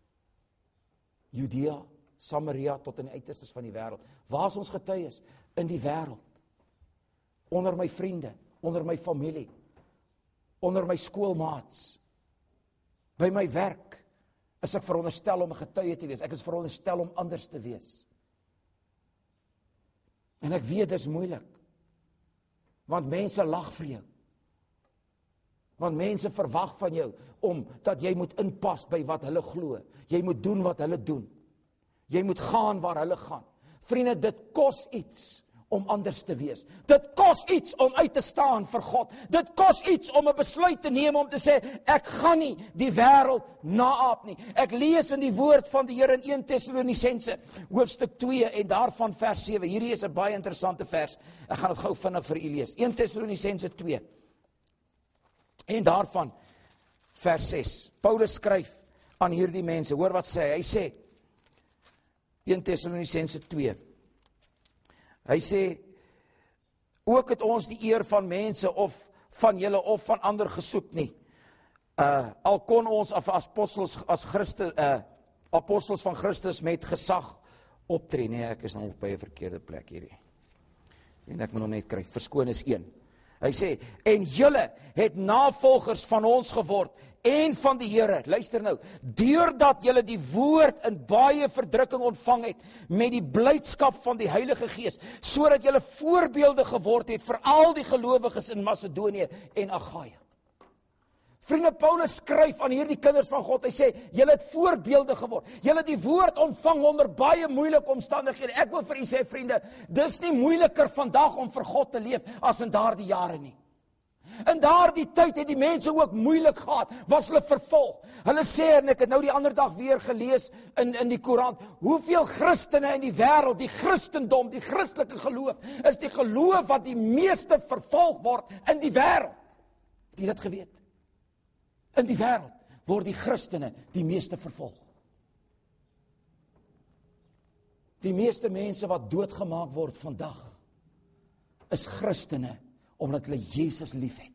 Speaker 2: Judea, Samaria tot in die uiterstes van die wêreld. Waar is ons getuies? In die wêreld. Onder my vriende, onder my familie, onder my skoolmaats, by my werk, is ek veronderstel om 'n getuie te wees. Ek is veronderstel om anders te wees. En ek weet, dit is moeilik, want mense lag vir jou. Want mense verwag van jou, dat jy moet inpas by wat hulle glo. Jy moet doen wat hulle doen. Jy moet gaan waar hulle gaan. Vriende, dit kos iets om anders te wees. Dit kos iets om uit te staan vir God. Dit kos iets om 'n besluit te neem om te sê, ek gaan nie die wêreld naaap nie. Ek lees in die woord van die Here in 1 Tessalonisense, hoofstuk 2 en daarvan vers 7. Hierdie is 'n baie interessante vers. Ek gaan dit gou vinnig vir u lees. 1 Tessalonisense 2 en daarvan vers 6. Paulus skryf aan hierdie mense. Hoor wat sê hy? Hy sê 1 Tessalonisense 2. Hy sê, ook het ons die eer van mense of van julle of van ander gesoek nie. Al kon ons as apostels, apostels van Christus met gesag optree. Nee, ek is nou op 'n verkeerde plek hierdie. En ek moet nog net kry, verskoon is 1. Hy sê, en julle het navolgers van ons geword en van die Here. Luister nou, deurdat julle die woord in baie verdrukking ontvang het met die blydskap van die Heilige Gees, sodat julle voorbeelde geword het vir al die gelowiges in Macedonië en Achaia. Vriende, Paulus skryf aan hierdie kinders van God. Hy sê, julle het voorbeelde geword. Julle het die woord ontvang onder baie moeilike omstandighede. Ek wil vir u sê, vriende, dis nie moeiliker vandag om vir God te leef as in daardie jare nie. In daardie tyd het die mense ook moeilik gehad, was hulle vervolg. Hulle sê, en ek het nou die ander dag weer gelees in die koerant, hoeveel Christene in die wêreld, die Christendom, die Christelike geloof, is die geloof wat die meeste vervolg word in die wêreld. Het jy dit geweet? In die wêreld word die Christene die meeste vervolg. Die meeste mense wat doodgemaak word vandag, is Christene, omdat hulle Jesus lief het.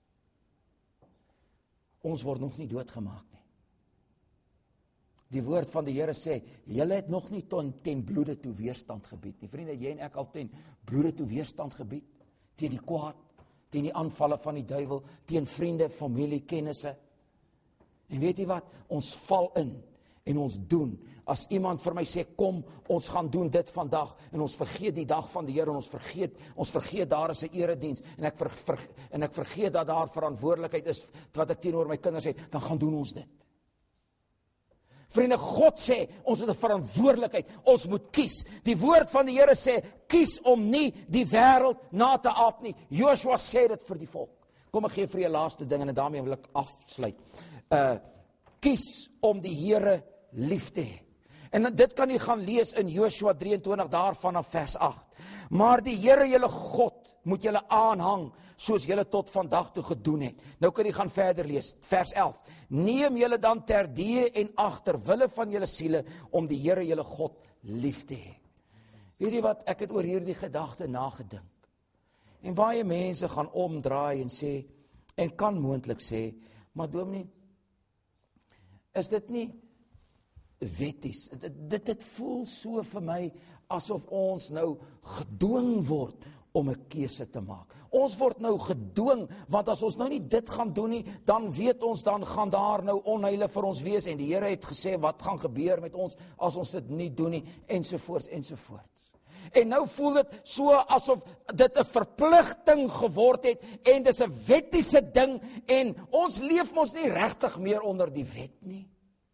Speaker 2: Ons word nog nie doodgemaak nie. Die woord van die Here sê, julle het nog nie ten bloede toe weerstand gebied nie. Vriende, jy en ek al ten bloede toe weerstand gebied, teen die kwaad, teen die aanvalle van die duiwel, teen vriende, familie, kennisse. En weet jy wat? Ons val in en ons doen. As iemand vir my sê, kom, ons gaan doen dit vandag, en ons vergeet die dag van die Here, en ons vergeet daar is 'n erediens, en ek vergeet dat daar verantwoordelikheid is, wat ek teenoor my kinders het, dan gaan doen ons dit. Vriende, God sê, ons het 'n verantwoordelikheid, ons moet kies. Die woord van die Here sê, kies om nie die wêreld na te aap nie. Joshua sê dit vir die volk. Kom ek gee vir jou laaste ding, en daarmee wil ek afsluit. Kies om die Here lief te hê. En dit kan jy gaan lees in Joshua 23 daarvan af vers 8. Maar die Here julle God moet julle aanhang, soos julle tot vandag toe gedoen het. Nou kan jy gaan verder lees, vers 11. Neem julle dan terdee en ag ter wille van julle siele, om die Here julle God lief te hê. Weet jy wat, ek het oor hierdie gedagte nagedink. En baie mense gaan omdraai en sê, en kan moontlik sê, maar dominee, is dit nie wetties? Dit voel so vir my asof ons nou gedwing word om 'n keuse te maak. Ons word nou gedwing, want as ons nou nie dit gaan doen nie, dan weet ons, dan gaan daar nou onheile vir ons wees, en die Here het gesê, wat gaan gebeur met ons, as ons dit nie doen nie, ensovoorts, ensovoorts. En nou voel dit so, asof dit 'n verpligting geword het, en dis 'n wettiese ding, en ons leef mos nie regtig meer onder die wet nie.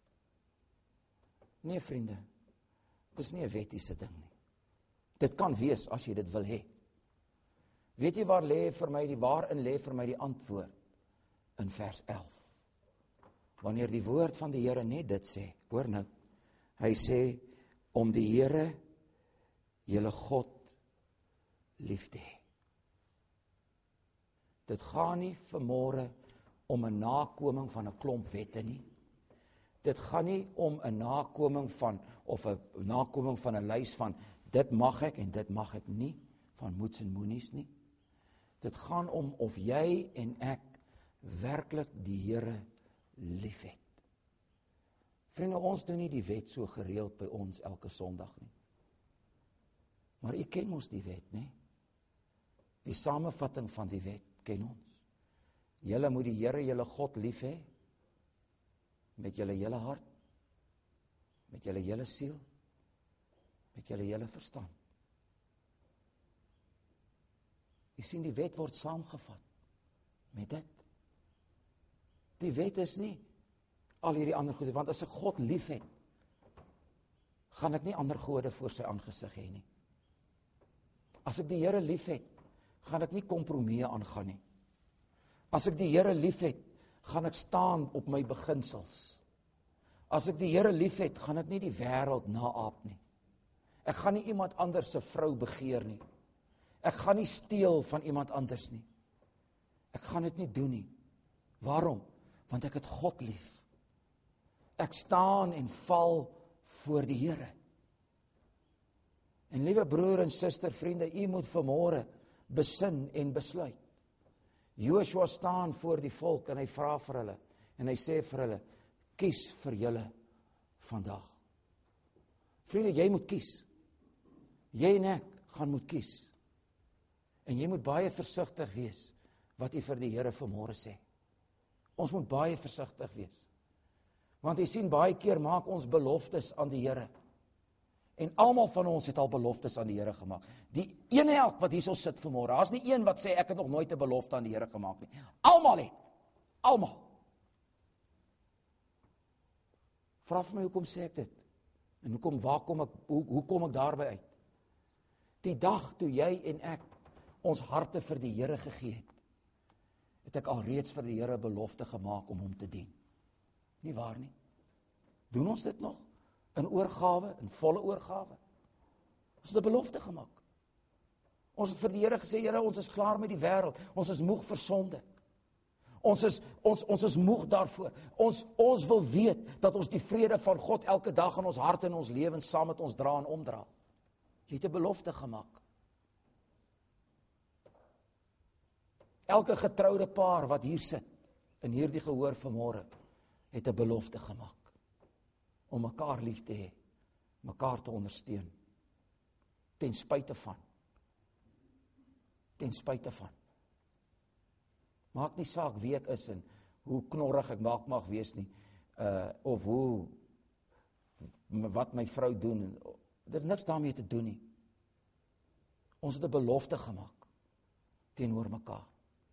Speaker 2: Nee, vriende, dis nie 'n wettiese ding nie. Dit kan wees, as jy dit wil hê. Weet jy waarin lê vir my die antwoord? In vers 11. Wanneer die woord van die Here net dit sê, hoor nou, hy sê, om die Here, julle God, lief te hê. Dit gaan nie vanmôre om 'n nakoming van 'n klomp wette nie. Dit gaan nie om 'n nakoming van, of 'n nakoming van 'n lys van, dit mag ek en dit mag ek nie, van moets en moenies nie. Dit gaan om of jy en ek werklik die Here lief het. Vriende, ons doen nie die wet so gereeld by ons elke Sondag nie. Maar u ken ons die wet, nie? Die samevatting van die wet ken ons. Julle moet die Here julle God lief hê, met julle hele hart, met julle hele siel, met julle hele verstand. Jy sien, die wet word saamgevat met dit. Die wet is nie al hierdie ander goede, want as ek God lief het, gaan ek nie ander gode voor sy aangesig hê nie. As ek die Here liefhet, gaan ek nie kompromieë aangaan nie. As ek die Here liefhet, gaan ek staan op my beginsels. As ek die Here liefhet, gaan ek nie die wêreld naaap nie. Ek gaan nie iemand anders se vrou begeer nie. Ek gaan nie steel van iemand anders nie. Ek gaan dit nie doen nie. Waarom? Want ek het God lief. Ek staan en val voor die Here. En liewe broer en suster, vriende, u moet vanmôre besin en besluit. Joshua staan voor die volk en hy vra vir hulle, en hy sê vir hulle, kies vir julle vandag. Vriende, jy moet kies. Jy en ek gaan moet kies. En jy moet baie versigtig wees wat jy vir die Here vanmôre sê. Ons moet baie versigtig wees. Want jy sien, baie keer maak ons beloftes aan die Here. En almal van ons het al beloftes aan die Here gemaak. Die ene elk wat hierso sit vanmôre, daar's nie een wat sê ek het nog nooit 'n belofte aan die Here gemaak nie. Almal het. Almal. Vra vir my, hoekom sê ek dit? En hoe kom ek daarby uit? Die dag toe jy en ek ons harte vir die Here gegee het ek alreeds vir die Here belofte gemaak om hom te dien. Nie waar nie? Doen ons dit nog? In oorgawe, in volle oorgawe. Ons het 'n belofte gemaak. Ons het vir die Here gesê, Here, ons is klaar met die wêreld. Ons is moeg vir sonde. Ons is moeg daarvoor. Ons wil weet dat ons die vrede van God elke dag in ons hart en ons lewens saam met ons dra en omdra. Jy het 'n belofte gemaak. Elke getroude paar wat hier sit in hierdie gehoor vanmôre het 'n belofte gemaak om mekaar lief te hê, mekaar te ondersteun, ten spyte van. Maak nie saak wie ek is en hoe knorrig ek mag wees nie, of wat my vrou doen, dit het niks daarmee te doen nie. Ons het 'n belofte gemaak teenoor mekaar.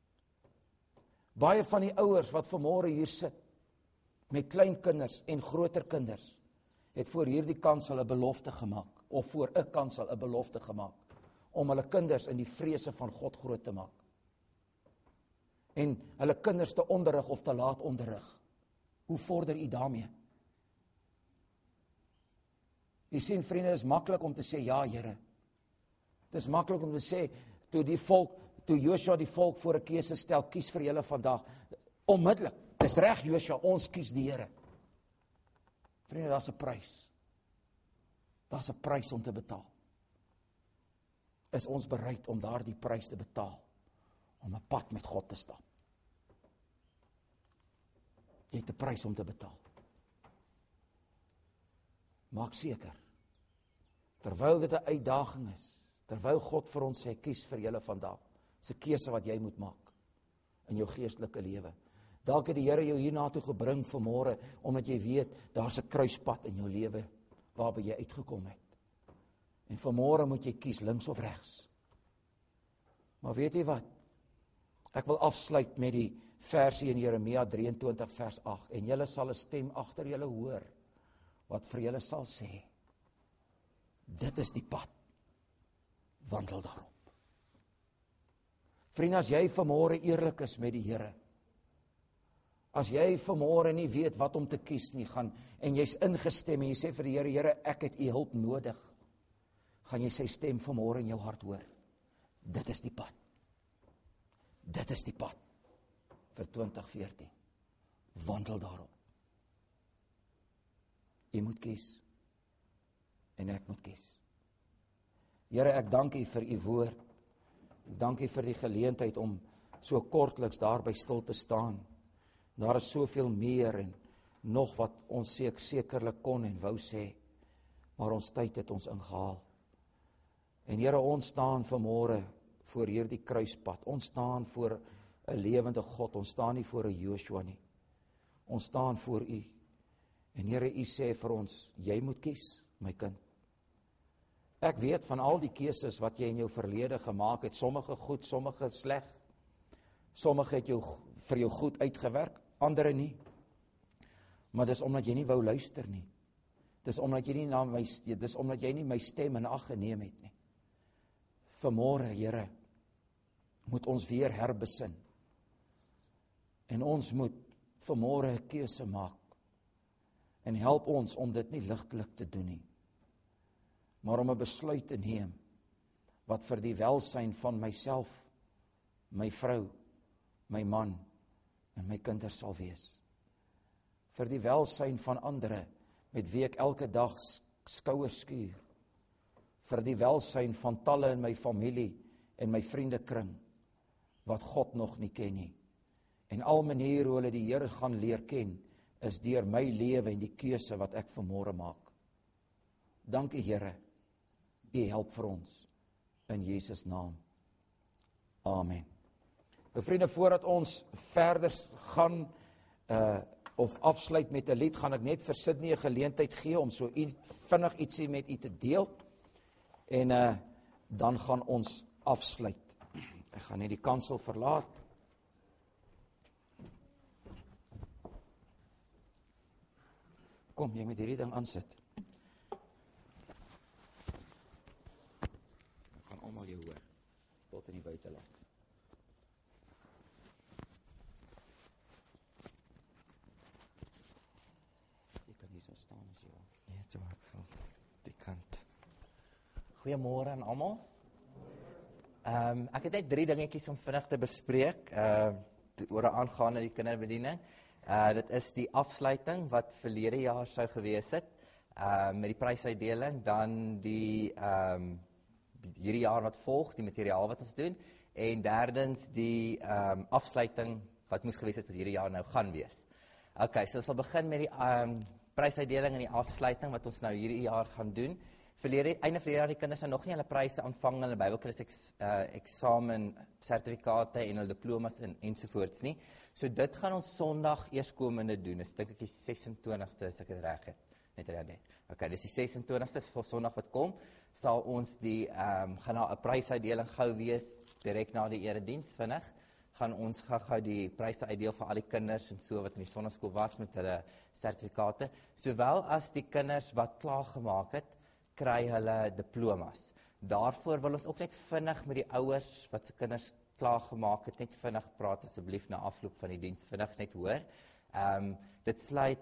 Speaker 2: Baie van die ouers wat vanmôre hier sit, met kleinkinders en groter kinders, het voor hierdie kansel 'n belofte gemaak, of voor 'n kansel 'n belofte gemaak, om hulle kinders in die vrese van God groot te maak. En hulle kinders te onderrig of te laat onderrig. Hoe vorder u daarmee? Jy sien, vriende, is maklik om te sê, ja, Here. Dit is maklik om te sê, toe Joshua die volk voor 'n keuse stel, kies vir julle vandag, onmiddellik, dis reg Joshua, ons kies die Here. Vriende, daar's 'n prys. Daar's 'n prys om te betaal. Is ons bereid om daardie prys te betaal, om 'n pad met God te stap? Jy het 'n prys om te betaal. Maak seker, terwyl dit 'n uitdaging is, terwyl God vir ons sê, kies vir julle vandag, is 'n keuse wat jy moet maak in jou geestelike lewe. Dalk het die Here jou hiernatoe gebring vanmôre, omdat jy weet, daar's 'n kruispad in jou lewe, waarby jy uitgekom het. En vanmôre moet jy kies, links of regs. Maar weet jy wat? Ek wil afsluit met die versie in Jeremia 23 vers 8, en julle sal 'n stem agter julle hoor, wat vir julle sal sê, dit is die pad, wandel daarop. Vriende, as jy vanmôre eerlik is met die Here, as jy vanmôre nie weet wat om te kies nie, en jy's ingestem, en jy sê vir die Here, Here, ek het u hulp nodig, gaan jy sy stem vanmôre in jou hart hoor. Dit is die pad. Dit is die pad vir 2014. Wandel daarop. Jy moet kies, en ek moet kies. Here, ek dank u vir u woord. Ek dank u vir die geleentheid om so kortliks daarby stil te staan. Daar is soveel meer en nog wat ons sekerlik kon en wou sê, maar ons tyd het ons ingehaal. En Here, ons staan vanmôre voor hierdie kruispad. Ons staan voor 'n lewende God. Ons staan nie voor 'n Joshua nie. Ons staan voor u. En Here, u sê vir ons, jy moet kies, my kind. Ek weet van al die keuses wat jy in jou verlede gemaak het, sommige goed, sommige sleg. Sommige het vir jou goed uitgewerk, ander nie. Maar dis omdat jy nie wou luister nie. Dis omdat jy nie my stem in ag geneem het nie. Vanmôre, Here, moet ons weer herbesin. En ons moet vanmôre 'n keuse maak. En help ons om dit nie ligtelik te doen nie, maar om 'n besluit te neem wat vir die welsyn van myself, my vrou, my man en my kinders sal wees. Vir die welsyn van ander met wie ek elke dag skouers skuur. Vir die welsyn van talle in my familie en my vriendekring wat God nog nie ken nie. En al maniere hoe hulle die Here gaan leer ken is deur my lewe en die keuse wat ek vanmôre maak. Dankie Here, U help vir ons in Jesus naam. Amen. Nou vriende, voordat ons verder gaan of afsluit met 'n lied, gaan ek net vir Sydney 'n geleentheid gee om so vinnig ietsie met u te deel. En dan gaan ons afsluit. Ek gaan net die kansel verlaat. Kom, jy moet hierdie ding aansit. Ek gaan almal jou hoor tot in die buiteland. Jy kan hier so staan as jy wil.
Speaker 3: Ja, toe ek sal die kant. Goeiemôre aan almal. Ek het net 3 dingetjies om vinnig te bespreek. Oor aangaande die kinderbediening. Dit is die afsluiting wat verlede jaar sou gewees het, met die prysuitdeling, dan die hierdie jaar wat volg, die materiaal wat ons doen, en derdens die afsluiting wat moes gewees het wat hierdie jaar nou gaan wees. Okay, so ons sal begin met die prysuitdeling en die afsluiting wat ons nou hierdie jaar gaan doen. Einde verlede jaar die kinders nou nog nie hulle pryse ontvang, hulle Bybelklas eksamen, sertifikate en hulle diplomas ensovoorts nie. So dit gaan ons Sondag eerskomende doen. Dis dink ek die 26ste as ek dit reg het. Net. Okay, dis die 26ste vir Sondag wat kom, sal ons gaan na 'n prysuitdeling gou wees direk na die erediens vinnig. Gaan ons gou die pryse uitdeel vir al die kinders en so wat in die sonnaskool was met hulle sertifikate, sowel as die kinders wat klaar gemaak het, kry hulle diplomas. Daarvoor wil ons ook net vinnig met die ouers wat se kinders klaar gemaak het, net vinnig praat asseblief na afloop van die diens, vinnig net hoor. Dit sluit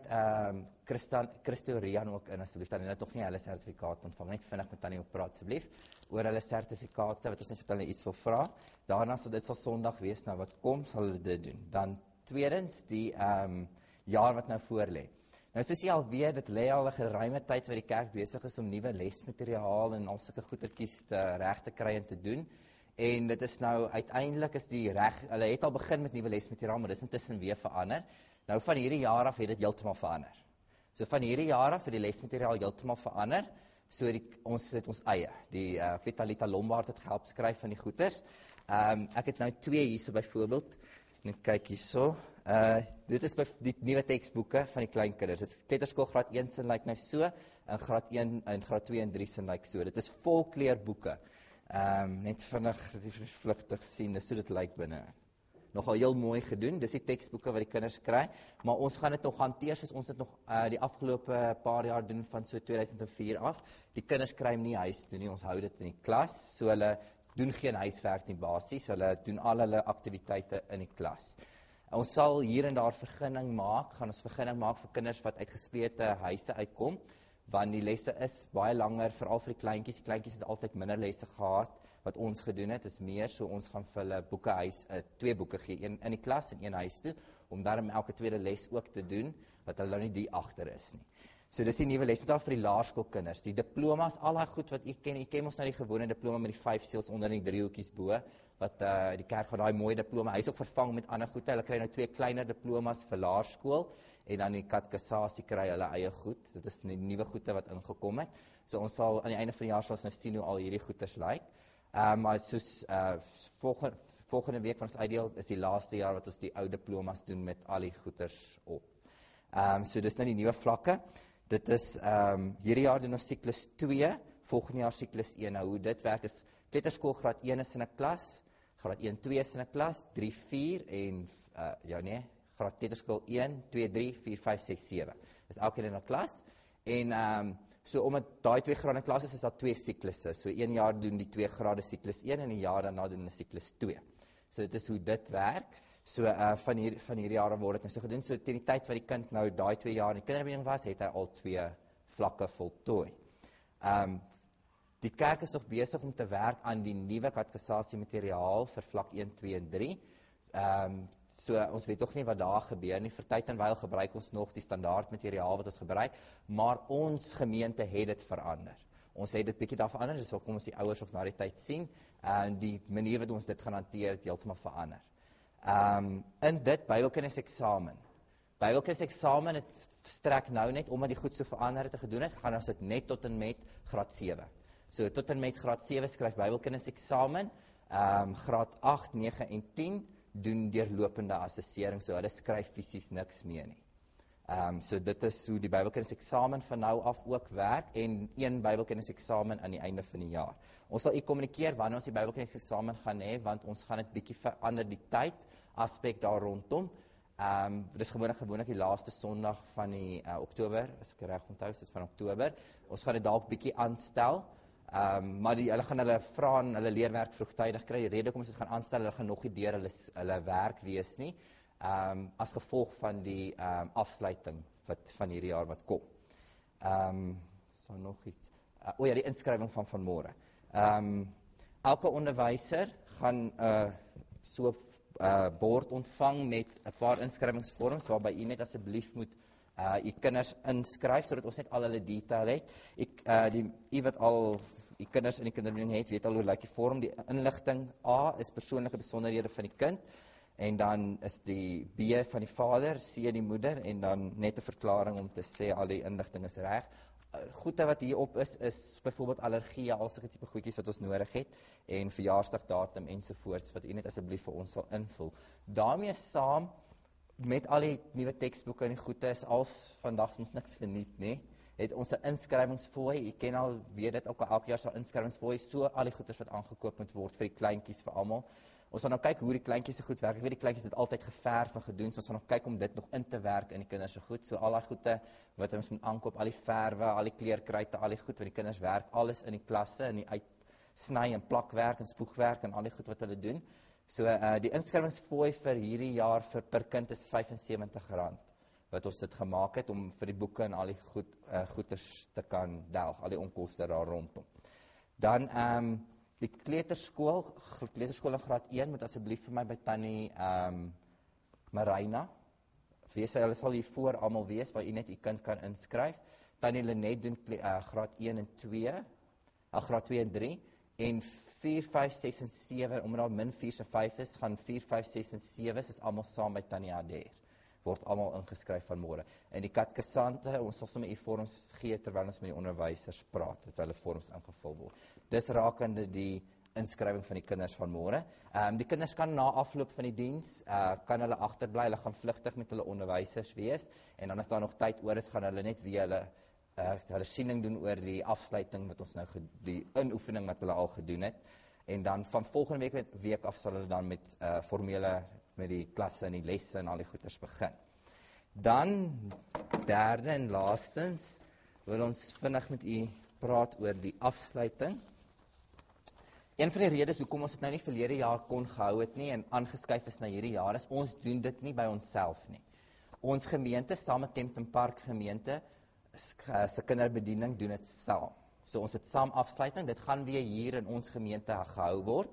Speaker 3: Christo Rian ook in asseblief, dan het nog nie hulle sertifikaat ontvang, net vinnig met Tannie op praat asseblief, oor hulle sertifikate, wat ons net vir hulle iets wil vra. Daarna sal dit Sondag wees, nou wat kom, sal hulle dit doen. Dan tweedens, die jaar wat nou voor lê. Nou soos jy al weet, dit lê al 'n geruime tyd wat die kerk besig is om nuwe lesmateriaal en al sulke goedertjies reg te kry en te doen. En dit is nou uiteindelik is die hulle het al begin met nuwe lesmateriaal, maar dis intussen weer verander. Nou van hierdie jaar af het dit heeltemal verander. So van hierdie jaar af het die lesmateriaal heeltemal verander. So ons het ons eie. Die Vitalita Lombard het gehelp skryf van die goeders. Ek het nou 2 hierso byvoorbeeld. Net kyk hierso. Dit is die nuwe teksboeke van die klein kinders. Dit is kleuterskool graad 1 se lyk nou so, en graad 1 en graad 2 en 3 se lyk so. Dit is volkleurboeke. Net vinnig vlugtig sien, dis so dit lyk binne. Nogal heel mooi gedoen. Dis die teksboeke wat die kinders kry, maar ons gaan dit nog hanteer soos ons dit nog die afgelope paar jaar doen van so 2004 af. Die kinders kry hom nie huis toe nie. Ons hou dit in die klas, so hulle doen geen huiswerk nie basies. Hulle doen al hulle aktiwiteite in die klas. Ons sal hier en daar vergunning maak, gaan ons vergunning maak vir kinders wat uit gesplete huise uitkom, want die lesse is baie langer, veral vir die kleintjies. Die kleintjies het altyd minder lesse gehad wat ons gedoen het, is meer, so ons gaan vir hulle boekehuis 2 boeke gee, een in die klas en een huis toe, om daarom elke tweede les ook te doen, wat hulle nou nie die agter is nie. So dis die nuwe lesmateriaal vir die laerskoolkinders. Die diplomas, al daai goed wat u ken mos nou die gewone diploma met die 5 seels onder in die driehoekies bo, wat die kerk gaan daai mooi diploma, hy is ook vervang met ander goede. Hulle kry nou 2 kleiner diplomas vir laerskool en dan die katekisasie kry hulle eie goed. Dit is die nuwe goede wat ingekom het. So ons sal aan die einde van die jaar sal ons nou sien hoe al hierdie goeders lyk. Maar soos volgende week van ons uitdeel is die laaste jaar wat ons die ou diplomas doen met al die goeders op. So dis nou die nuwe vlakke. Dit is hierdie jaar doen ons siklus 2, volgende jaar siklus 1. Nou hoe dit werk is kleuterskool graad 1 is in 'n klas, graad 1 2 is in 'n klas, 3 4 en graad kleuterskool 1 2 3 4 5 6 7. Dis elkeen in 'n klas En so omdat daai 2 grade klasse is daar 2 siklusse. So 1 jaar doen die 2 grade siklus 1 en 'n jaar daarna doen hulle siklus 2. So dit is hoe dit werk. So van hierdie jare word dit nou so gedoen. So teen die tyd wat die kind nou daai 2 jaar in die kinderbediening was, het hy al 2 vlakke voltooi. Die kerk is nog besig om te werk aan die nuwe kateksasie materiaal vir vlak 1, 2 en 3. So ons weet nog nie wat daar gebeur nie. Vir tyd en wyl gebruik ons nog die standaard materiaal wat ons gebruik, maar ons gemeente het dit verander. Ons het dit bietjie daar verander, dis hoekom ons die ouers ook na die tyd sien, en die manier wat ons dit gaan hanteer het heeltemal verander. In dit Bybelkennis eksamen. Bybelkennis eksamen het strek nou net omdat die goed so verander het en gedoen het, gaan ons dit net tot en met graad 7. So tot en met graad 7 skryf Bybelkennis eksamen, graad 8, 9 en 10 doen deurlopende assessering, so hulle skryf fisies niks meer nie. So dit is hoe die Bybelkennis eksamen van nou af ook werk, en 1 Bybelkennis eksamen aan die einde van die jaar. Ons sal kommunikeer wanneer ons die Bybelkennis eksamen gaan hê, want ons gaan dit bietjie verander die tyd aspek daar rondom. Dit is gewoonlik die laaste Sondag van die Oktober, as ek reg onthou, is dit van Oktober. Ons gaan dit dalk bietjie aanstel. Maar hulle gaan hulle vra en hulle leerwerk vroegtydig kry. Die rede hoekom ons dit gaan aanstel, hulle gaan nog nie deur hulle werk wees nie, as gevolg van die afsluiting van hierdie jaar wat kom. So nog iets. Die inskrywing van vanmôre. Elke onderwyser gaan so bord ontvang met 'n paar inskrywingsvorms waarby u net asseblief moet u kinders inskryf sodat ons net al hulle detail het. U wat al u kinders in die kinderbediening het, weet al hoe lyk die vorm. Die inligting A is persoonlike besonderhede van die kind, en dan is die B van die vader, C die moeder, en dan net 'n verklaring om te sê al die inligting is reg. Goede wat hierop is byvoorbeeld allergie, al sulke tipe goedjies wat ons nodig het, en verjaarsdagdatum ensovoorts wat u net asseblief vir ons sal invul. Daarmee saam met al die nuwe teksboeke en die goede is als vandag ons niks verniet, nee. Het ons 'n inskrywingsfooi, ek ken al, weet dit ook elke jaar sal inskrywingsfooi, so al die goeders wat aangekoop moet word vir die kleintjies vir almal. Ons gaan nou kyk hoe die kleintjies se goed werk. Ek weet die kleintjies het altyd geverf en gedoen, so ons gaan nog kyk om dit nog in te werk in die kinders se goed. So al die goede wat ons moet aankoop, al die verwe, al die kleurkruite, al die goed wat die kinders werk, alles in die klasse, in die uitsny en plakwerk en spoegwerk en al die goed wat hulle doen. So die inskrywingsfooi vir hierdie jaar vir per kind is R75 wat ons dit gemaak het om vir die boeke en al die goeders te kan delg, al die onkoste daar rondom. Dan die kleuterskool in graad 1 moet asseblief vir my by Tannie Marina wees. Hulle sal hier voor almal wees waar u net u kind kan inskryf. Tannie Lenet doen graad 1 en 2, graad 2 en 3 en 4, 5, 6 en 7, omdat daar min 4 en 5 is, gaan 4, 5, 6 en 7 is almal saam by Tannie Adair. Word almal ingeskryf vanmôre. En die katkesante, ons sal sommer u vorms gee terwyl ons met die onderwysers praat, dat hulle vorms ingevul word. Dis rakende die inskrywing van die kinders vanmôre. Die kinders kan na afloop van die diens, kan hulle agterbly, hulle gaan vlugtig met hulle onderwysers wees, en dan as daar nog tyd oor is, gaan hulle net weer hulle siening doen oor die afsluiting wat ons nou, die inoefening wat hulle al gedoen het, en dan van volgende week af sal hulle dan met formele, met die klasse en die lesse en al die goeders begin. Dan, derde en laastens, wil ons vinnig met u praat oor die afsluiting. Een van die redes hoekom ons dit nou nie verlede jaar kon gehou het nie en aangeskuif is na hierdie jaar is, ons doen dit nie by onsself nie. Ons gemeente, saam met Kempton Park gemeente, se kinderbediening doen dit saam. So ons het saam afsluiting, dit gaan weer hier in ons gemeente gehou word.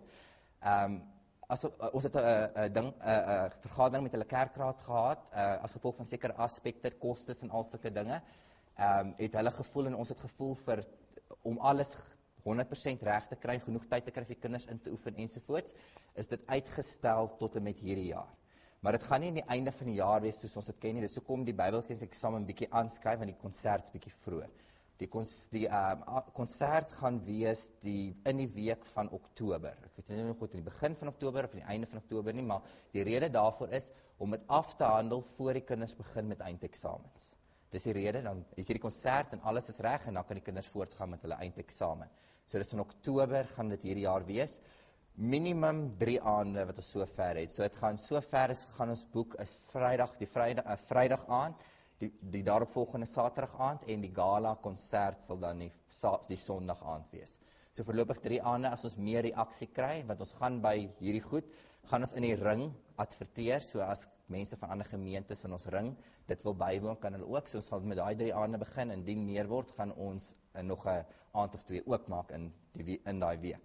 Speaker 3: Ons het 'n vergadering met hulle kerkraad gehad, as gevolg van sekere aspekte, kostes en al sulke dinge, het hulle gevoel en ons het gevoel om alles 100% reg te kry, genoeg tyd te kry vir kinders in te oefen ensovoorts, is dit uitgestel tot en met hierdie jaar. Maar dit gaan nie aan die einde van die jaar wees soos ons dit ken nie, dis hoekom die Bybelkennis eksamen bietjie aanskuif en die konsert bietjie vroeër. Die konsert gaan wees in die week van Oktober. Ek weet nie goed in die begin van Oktober of in die einde van Oktober nie, maar die rede daarvoor is om dit af te handel voor die kinders begin met eindeksamens. Dis die rede, dan het jy die konsert en alles is reg en dan kan die kinders voortgaan met hulle eindeksamen. So dis in Oktober gaan dit hierdie jaar wees. Minimum 3 aande wat ons so ver het. So dit gaan so ver is, gaan ons boek is Vrydag aan. die daaropvolgende Saterdag aand en die gala konsert sal dan die Sondag aand wees. So voorlopig 3 aande, as ons meer reaksie kry, want ons gaan by hierdie goed, gaan ons in die ring adverteer, so as mense van ander gemeentes in ons ring dit wil bywoon, kan hulle ook, so ons sal met daai 3 aande begin, en indien meer word, gaan ons nog 'n aand of 2 oopmaak in daai week.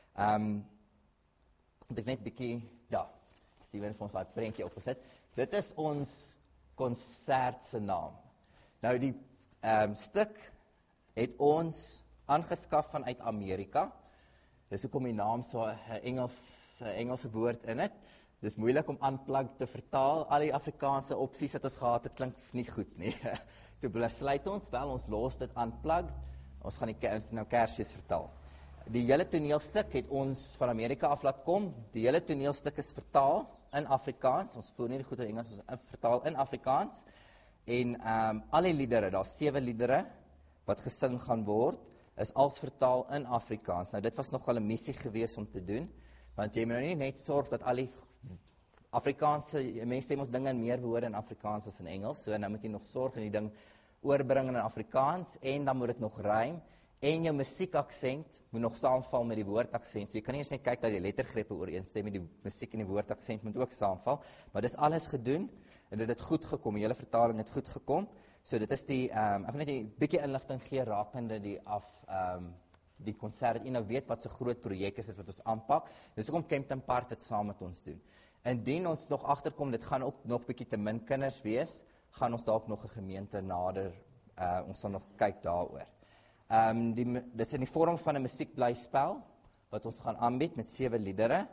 Speaker 3: Ek net bietjie, Steven het ons daai prentjie opgesit. Dit is ons konsert se naam. Nou die stuk het ons aangeskaf vanuit Amerika. Dis hoekom die naam so 'n Engelse woord in het. Dis moeilik om unplugged te vertaal. Al die Afrikaanse opsies wat ons gehad het, klink nie goed nie. Toe besluit ons wel, ons los dit unplugged. Ons gaan nou Kersfees vertaal. Die hele toneelstuk het ons van Amerika af laat kom. Die hele toneelstuk is vertaal in Afrikaans. Ons voel nie goed in Engels, ons vertaal in Afrikaans. En al die liedere, daar's 7 liedere wat gesing gaan word, is als vertaal in Afrikaans. Nou dit was nogal 'n missie geweest om te doen, want jy moet nou nie net sorg dat al die Afrikaanse mense sê ons dinge in meer woorde in Afrikaans as in Engels, so nou moet jy nog sorg en die ding oorbring in Afrikaans, en dan moet dit nog rym, en jou musiekaksent moet nog saamval met die woordaksent. So jy kan nie eens net kyk dat die lettergrepe ooreenstem met die musiek en die woordaksent moet ook saamval, maar dis alles gedoen en dit het goed gekom. Die hele vertaling het goed gekom. So dit is die ek wil net 'n bietjie inligting gee rakende die konsert. En nou weet wat so groot projek is dit wat ons aanpak. Dis hoekom Kempton Park dit saam met ons doen. Indien ons nog agterkom dit gaan ook nog bietjie te min kinders wees, gaan ons dalk nog 'n gemeente nader ons sal nog kyk daaroor. Dis in die vorm van 'n musiekblyspel wat ons gaan aanbied met 7 liedere.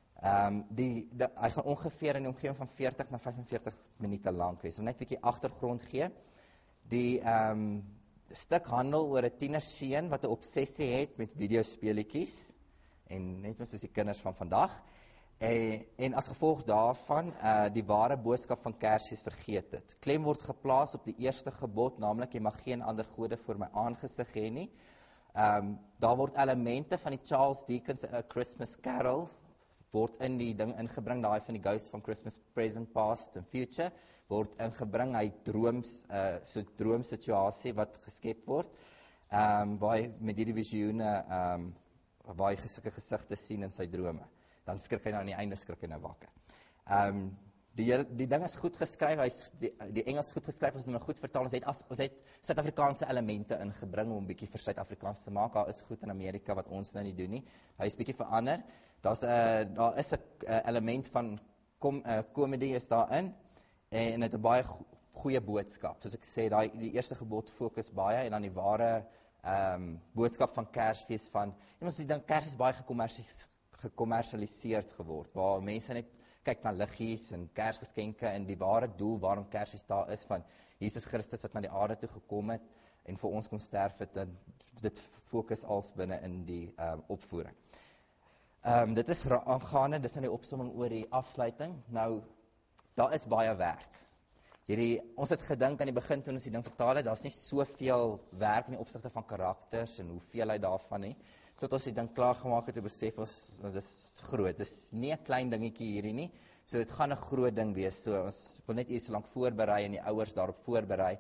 Speaker 3: Hy gaan ongeveer in die omgewing van 40 na 45 minute lank wees. Om net 'n bietjie agtergrond gee. Die stuk handel oor 'n tienerseun wat 'n obsessie het met videospeletjies en net soos die kinders van vandag. En as gevolg daarvan die ware boodskap van Kersfees vergeet het. Klem word geplaas op die eerste gebod, naamlik jy mag geen ander gode voor my aangesig hê nie. Daar word elemente van die Charles Dickens A Christmas Carol word in die ding ingebring, daai van die Ghost van Christmas Present, Past and Future word ingebring, hy so droomsituasie wat geskep word, waar hy met hierdie visioene waar hy sulke gesigte sien in sy drome. Dan skrik hy nou aan die einde, skrik hy nou wakker. Die ding is goed geskryf, die Engels goed geskryf, ons moet nou goed vertaal, ons het Suid-Afrikaanse elemente ingebring om 'n bietjie vir Suid-Afrikaans te maak. Daar is goed in Amerika wat ons nou nie doen nie. Hy is bietjie verander. Daar is 'n element van komedie is daarin en het 'n baie goeie boodskap. Soos ek sê, die eerste gebod fokus baie en dan die ware boodskap van Kersfees van, ons dink Kersfees baie gekommersialiseerd geword, waar mense net kyk na liggies en Kersgeskenke en die ware doel waarom Kersfees daar is van Jesus Christus wat na die aarde toe gekom het en vir ons kom sterf het, en dit fokus als binne in die opvoering. Dit is aangaande, dis in die opsomming oor die afsluiting. Nou, daar is baie werk. Ons het gedink aan die begin toe ons die ding vertaal het, daar's nie soveel werk in die opsigte van karakters en hoeveelheid daarvan nie. Tot ons die ding klaar gemaak het, besef ons, dit is groot, dit is nie 'n klein dingetjie hierdie nie, so dit gaan 'n groot ding wees, so ons wil net eers so lank voorberei en die ouers daarop voorberei.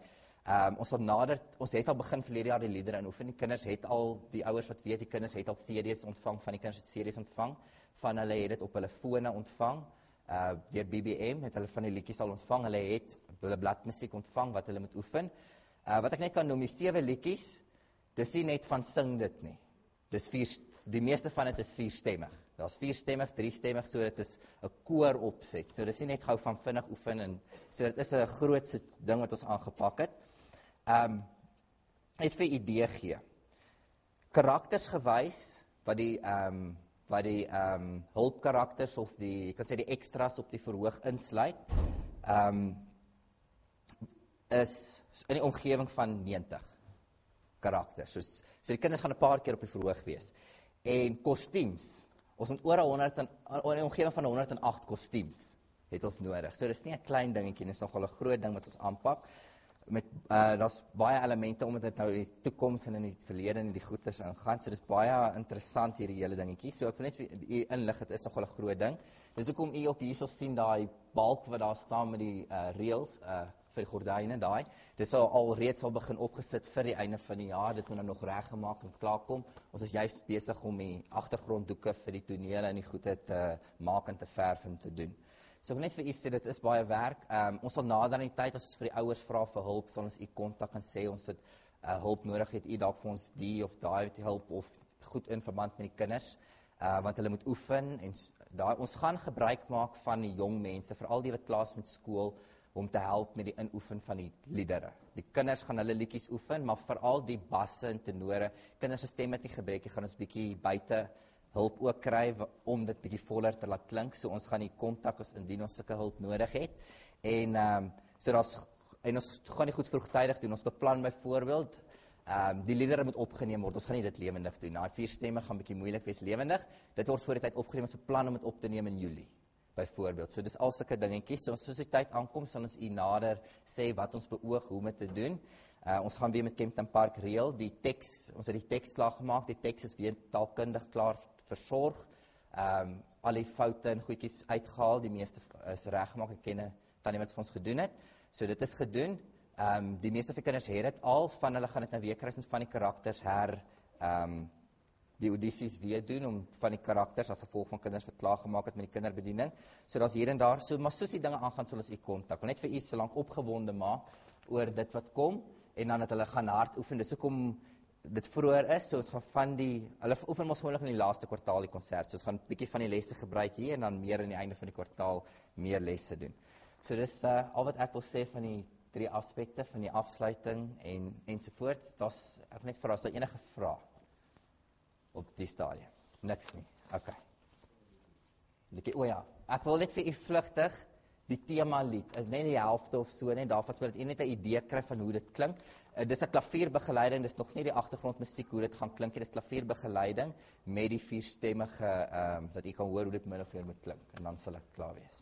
Speaker 3: Ons het al begin verlede jaar die liedere inoefen, die kinders het al, die ouers wat weet, die kinders het al CD's ontvang, van die kinders het CD's ontvang, van hulle het dit op hulle fone ontvang, deur BBM het hulle van die liedjies al ontvang, hulle het hulle bladmusiek ontvang wat hulle moet oefen. Wat ek net kan noem, die 7 liedjies, dis nie net van sing dit nie. Die meeste van dit is 4-stemmig. Daar's 4-stemmig, 3-stemmig, so dit is 'n koor opset. So dis nie net gou van vinnig oefen en so dit is 'n groot ding wat ons aangepak het. Net vir idee gee. Karakters gewys wat die hulpkarakters of jy kan sê die extras op die verhoog insluit, is in die omgewing van 90 karakters. So die kinders gaan 'n paar keer op die verhoog wees. En kostuums, ons moet oor 100 in die omgewing van 108 kostuums het ons nodig. So dis nie 'n klein dingetjie, dis nogal 'n groot ding wat ons aanpak. daar's baie elemente omdat dit nou in die toekoms en in die verlede en die goeders ingaan. So dis baie interessant hierdie hele dingetjie. So ek wil net vir u inlig, dit is nogal 'n groot ding. Dis hoekom u ook hierso sien daai balk wat daar staan met die reëls vir die gordyne daai. Dis al reeds al begin opgesit vir die einde van die jaar. Dit moet nou nog reggemaak en klaarkom. Ons is juist besig om die agtergronddoeke vir die tonele en die goede te maak en te verf en te doen. So ek wil net vir u sê, dit is baie werk. Ons sal nader in die tyd, as ons vir die ouers vra vir hulp, sal ons u kontak en sê, ons het hulp nodig, het u dalk vir ons die of daai hulp, of goed in verband met die kinders, want hulle moet oefen, en ons gaan gebruik maak van die jong mense, veral die wat klaar met skool, om te help met die inoefen van die liedere. Die kinders gaan hulle liedjies oefen, maar veral die basse en tenore, kinders se stem het nie gebreek, gaan ons bietjie buite hulp ook kry om dit bietjie voller te laat klink. So ons gaan die kontak as indien ons sulke hulp nodig het. En ons gaan die goed vroegtydig doen. Ons beplan byvoorbeeld die liedere moet opgeneem word. Ons gaan nie dit lewendig doen. Daai 4 stemme gaan bietjie moeilik wees lewendig. Dit word voor die tyd opgeneem. Ons beplan om dit op te neem in Julie byvoorbeeld. So dis al sulke dingetjies. So soos die tyd aankom, sal ons u nader sê wat ons beoog hoe om dit te doen. Ons gaan weer met Kempton Park reël. Die teks, ons het die teks klaar gemaak. Die teks is weer taalkundig klaar versorg. Al die foute en goedjies uitgehaal. Die meeste is reggemaak. Ek ken tannie wat vir ons gedoen het. So dit is gedoen. Die meeste van die kinders het dit al. Van hulle gaan dit nou weer kry met van die karakters die audisies weer doen om van die karakters as gevolg van kinders wat klaar gemaak het met die kinderbediening. So daar's hier en daar. So maar soos die dinge aangaan sal ons u kontak. Net vir u so lank opgewonde maak oor dit wat kom en dan dat hulle gaan hard oefen. Dis hoekom dit vroeër is. So ons gaan van hulle oefen mos gewoonlik in die laaste kwartaal die konsert. So ons gaan 'n bietjie van die lesse gebruik hier en dan meer aan die einde van die kwartaal meer lesse doen. So dis al wat ek wil sê van die 3 aspekte van die afsluiting ensovoorts. Ek net vra as daar enige vrae op die stadium. Niks nie. Okay. Ja, ek wil net vir u vlugtig die tema lied. Is net die helfte of so net daarvan sodat u net 'n idee kry van hoe dit klink. Dis 'n klavierbegeleiding, dis nog nie die agtergrondmusiek hoe dit gaan klink nie. Dis klavierbegeleiding met die 4-stemmige dat u kan hoor hoe dit min of meer moet klink en dan sal ek klaar wees.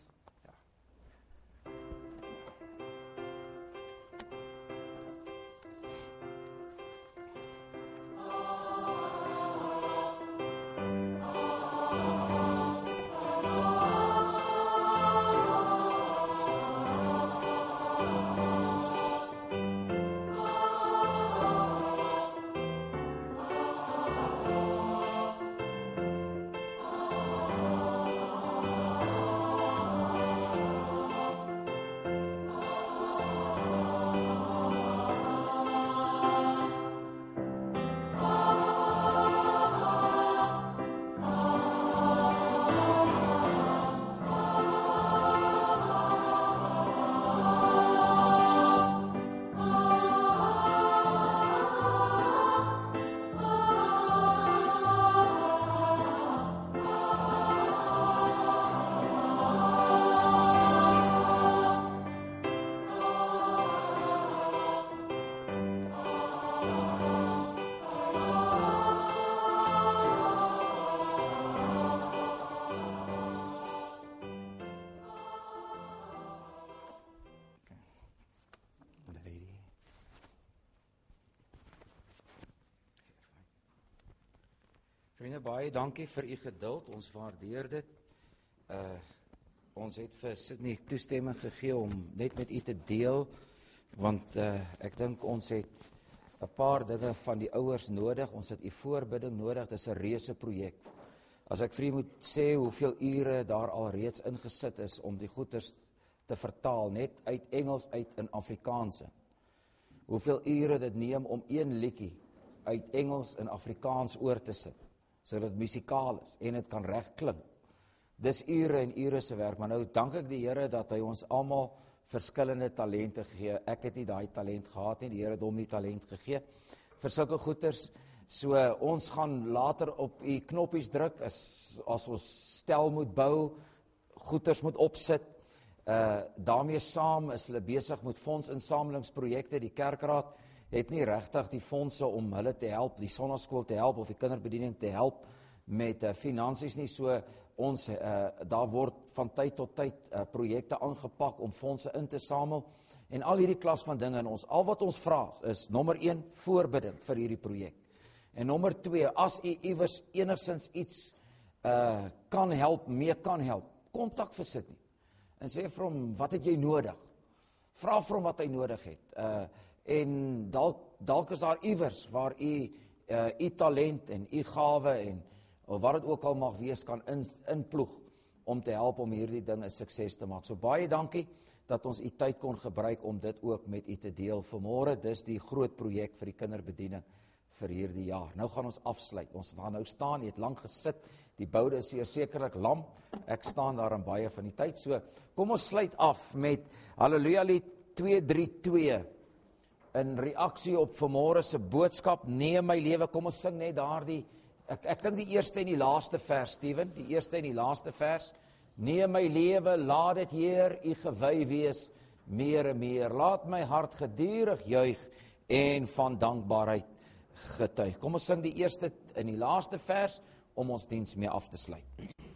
Speaker 2: Vriende, baie dankie vir u geduld, ons waardeer dit. Ons het vir Sydney toestemming gegee om net met u te deel, want ek dink ons het 'n paar dinge van die ouers nodig, ons het u voorbidding nodig, dis 'n reuse projek. As ek vir u moet sê hoeveel ure daar al reeds ingesit is om die goeders te vertaal, net uit Engels uit in Afrikaanse. Hoeveel ure dit neem om een liedjie uit Engels in Afrikaans oor te sit, sodat dit musikaal is en dit kan reg klink. Dis ure en ure se werk, maar nou dank ek die Here dat hy ons almal verskillende talente gee. Ek het nie daai talent gehad nie, die Here het hom die talent gegee vir sulke goeters. So ons gaan later op u knoppies druk as ons stel moet bou, goeters moet opsit. Daarmee saam is hulle besig met fondsinsamelingsprojekte. Die kerkraad het nie regtig die fondse om hulle te help, die sonnaskool te help of die kinderbediening te help met finansies nie. So ons daar word van tyd tot tyd projekte aangepak om fondse in te samel en al hierdie klas van dinge in ons. Al wat ons vra is nommer 1 voorbidding vir hierdie projek. En nommer 2, as u iewers enigstens iets kan help, mee kan help, kontak vir Sydney en sê vir hom, wat het jy nodig? Vra vir hom wat hy nodig het. En dalk is daar iewers waar u talent en u gawe en of wat dit ook al mag wees, kan inploeg om te help om hierdie ding 'n sukses te maak. So baie dankie dat ons u tyd kon gebruik om dit ook met u te deel vanmôre. Dis die groot projek vir die kinderbediening vir hierdie jaar. Nou gaan ons afsluit. Ons gaan nou staan, jy het lank gesit. Die boude is hier sekerlik lam. Ek staan daar in baie van die tyd. So kom ons sluit af met Halleluja lied 232 in reaksie op vanmôre se boodskap. Nee my lewe, kom ons sing net daardie ek dink die eerste en die laaste vers, Steven, die eerste en die laaste vers. Nee my lewe, laat dit Heer u gewy wees meer en meer. Laat my hart gedurig juig en van dankbaarheid getuig. Kom ons sing die eerste en die laaste vers om ons diens mee af te sluit.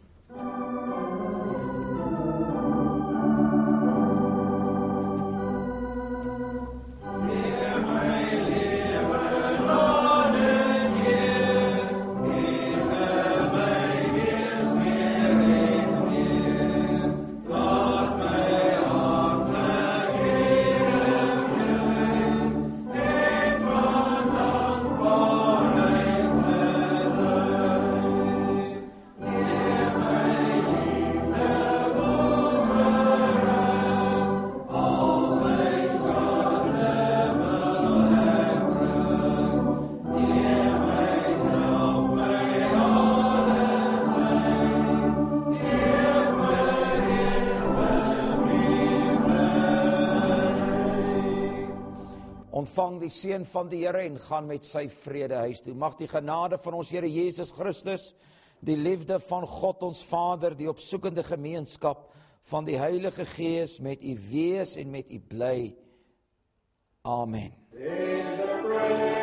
Speaker 2: Ontvang die seën van die Here en gaan met sy vrede huis toe. Mag die genade van ons Here Jesus Christus, die liefde van God ons Vader, die opsoekende gemeenskap van die Heilige Gees met u wees en met u bly. Amen.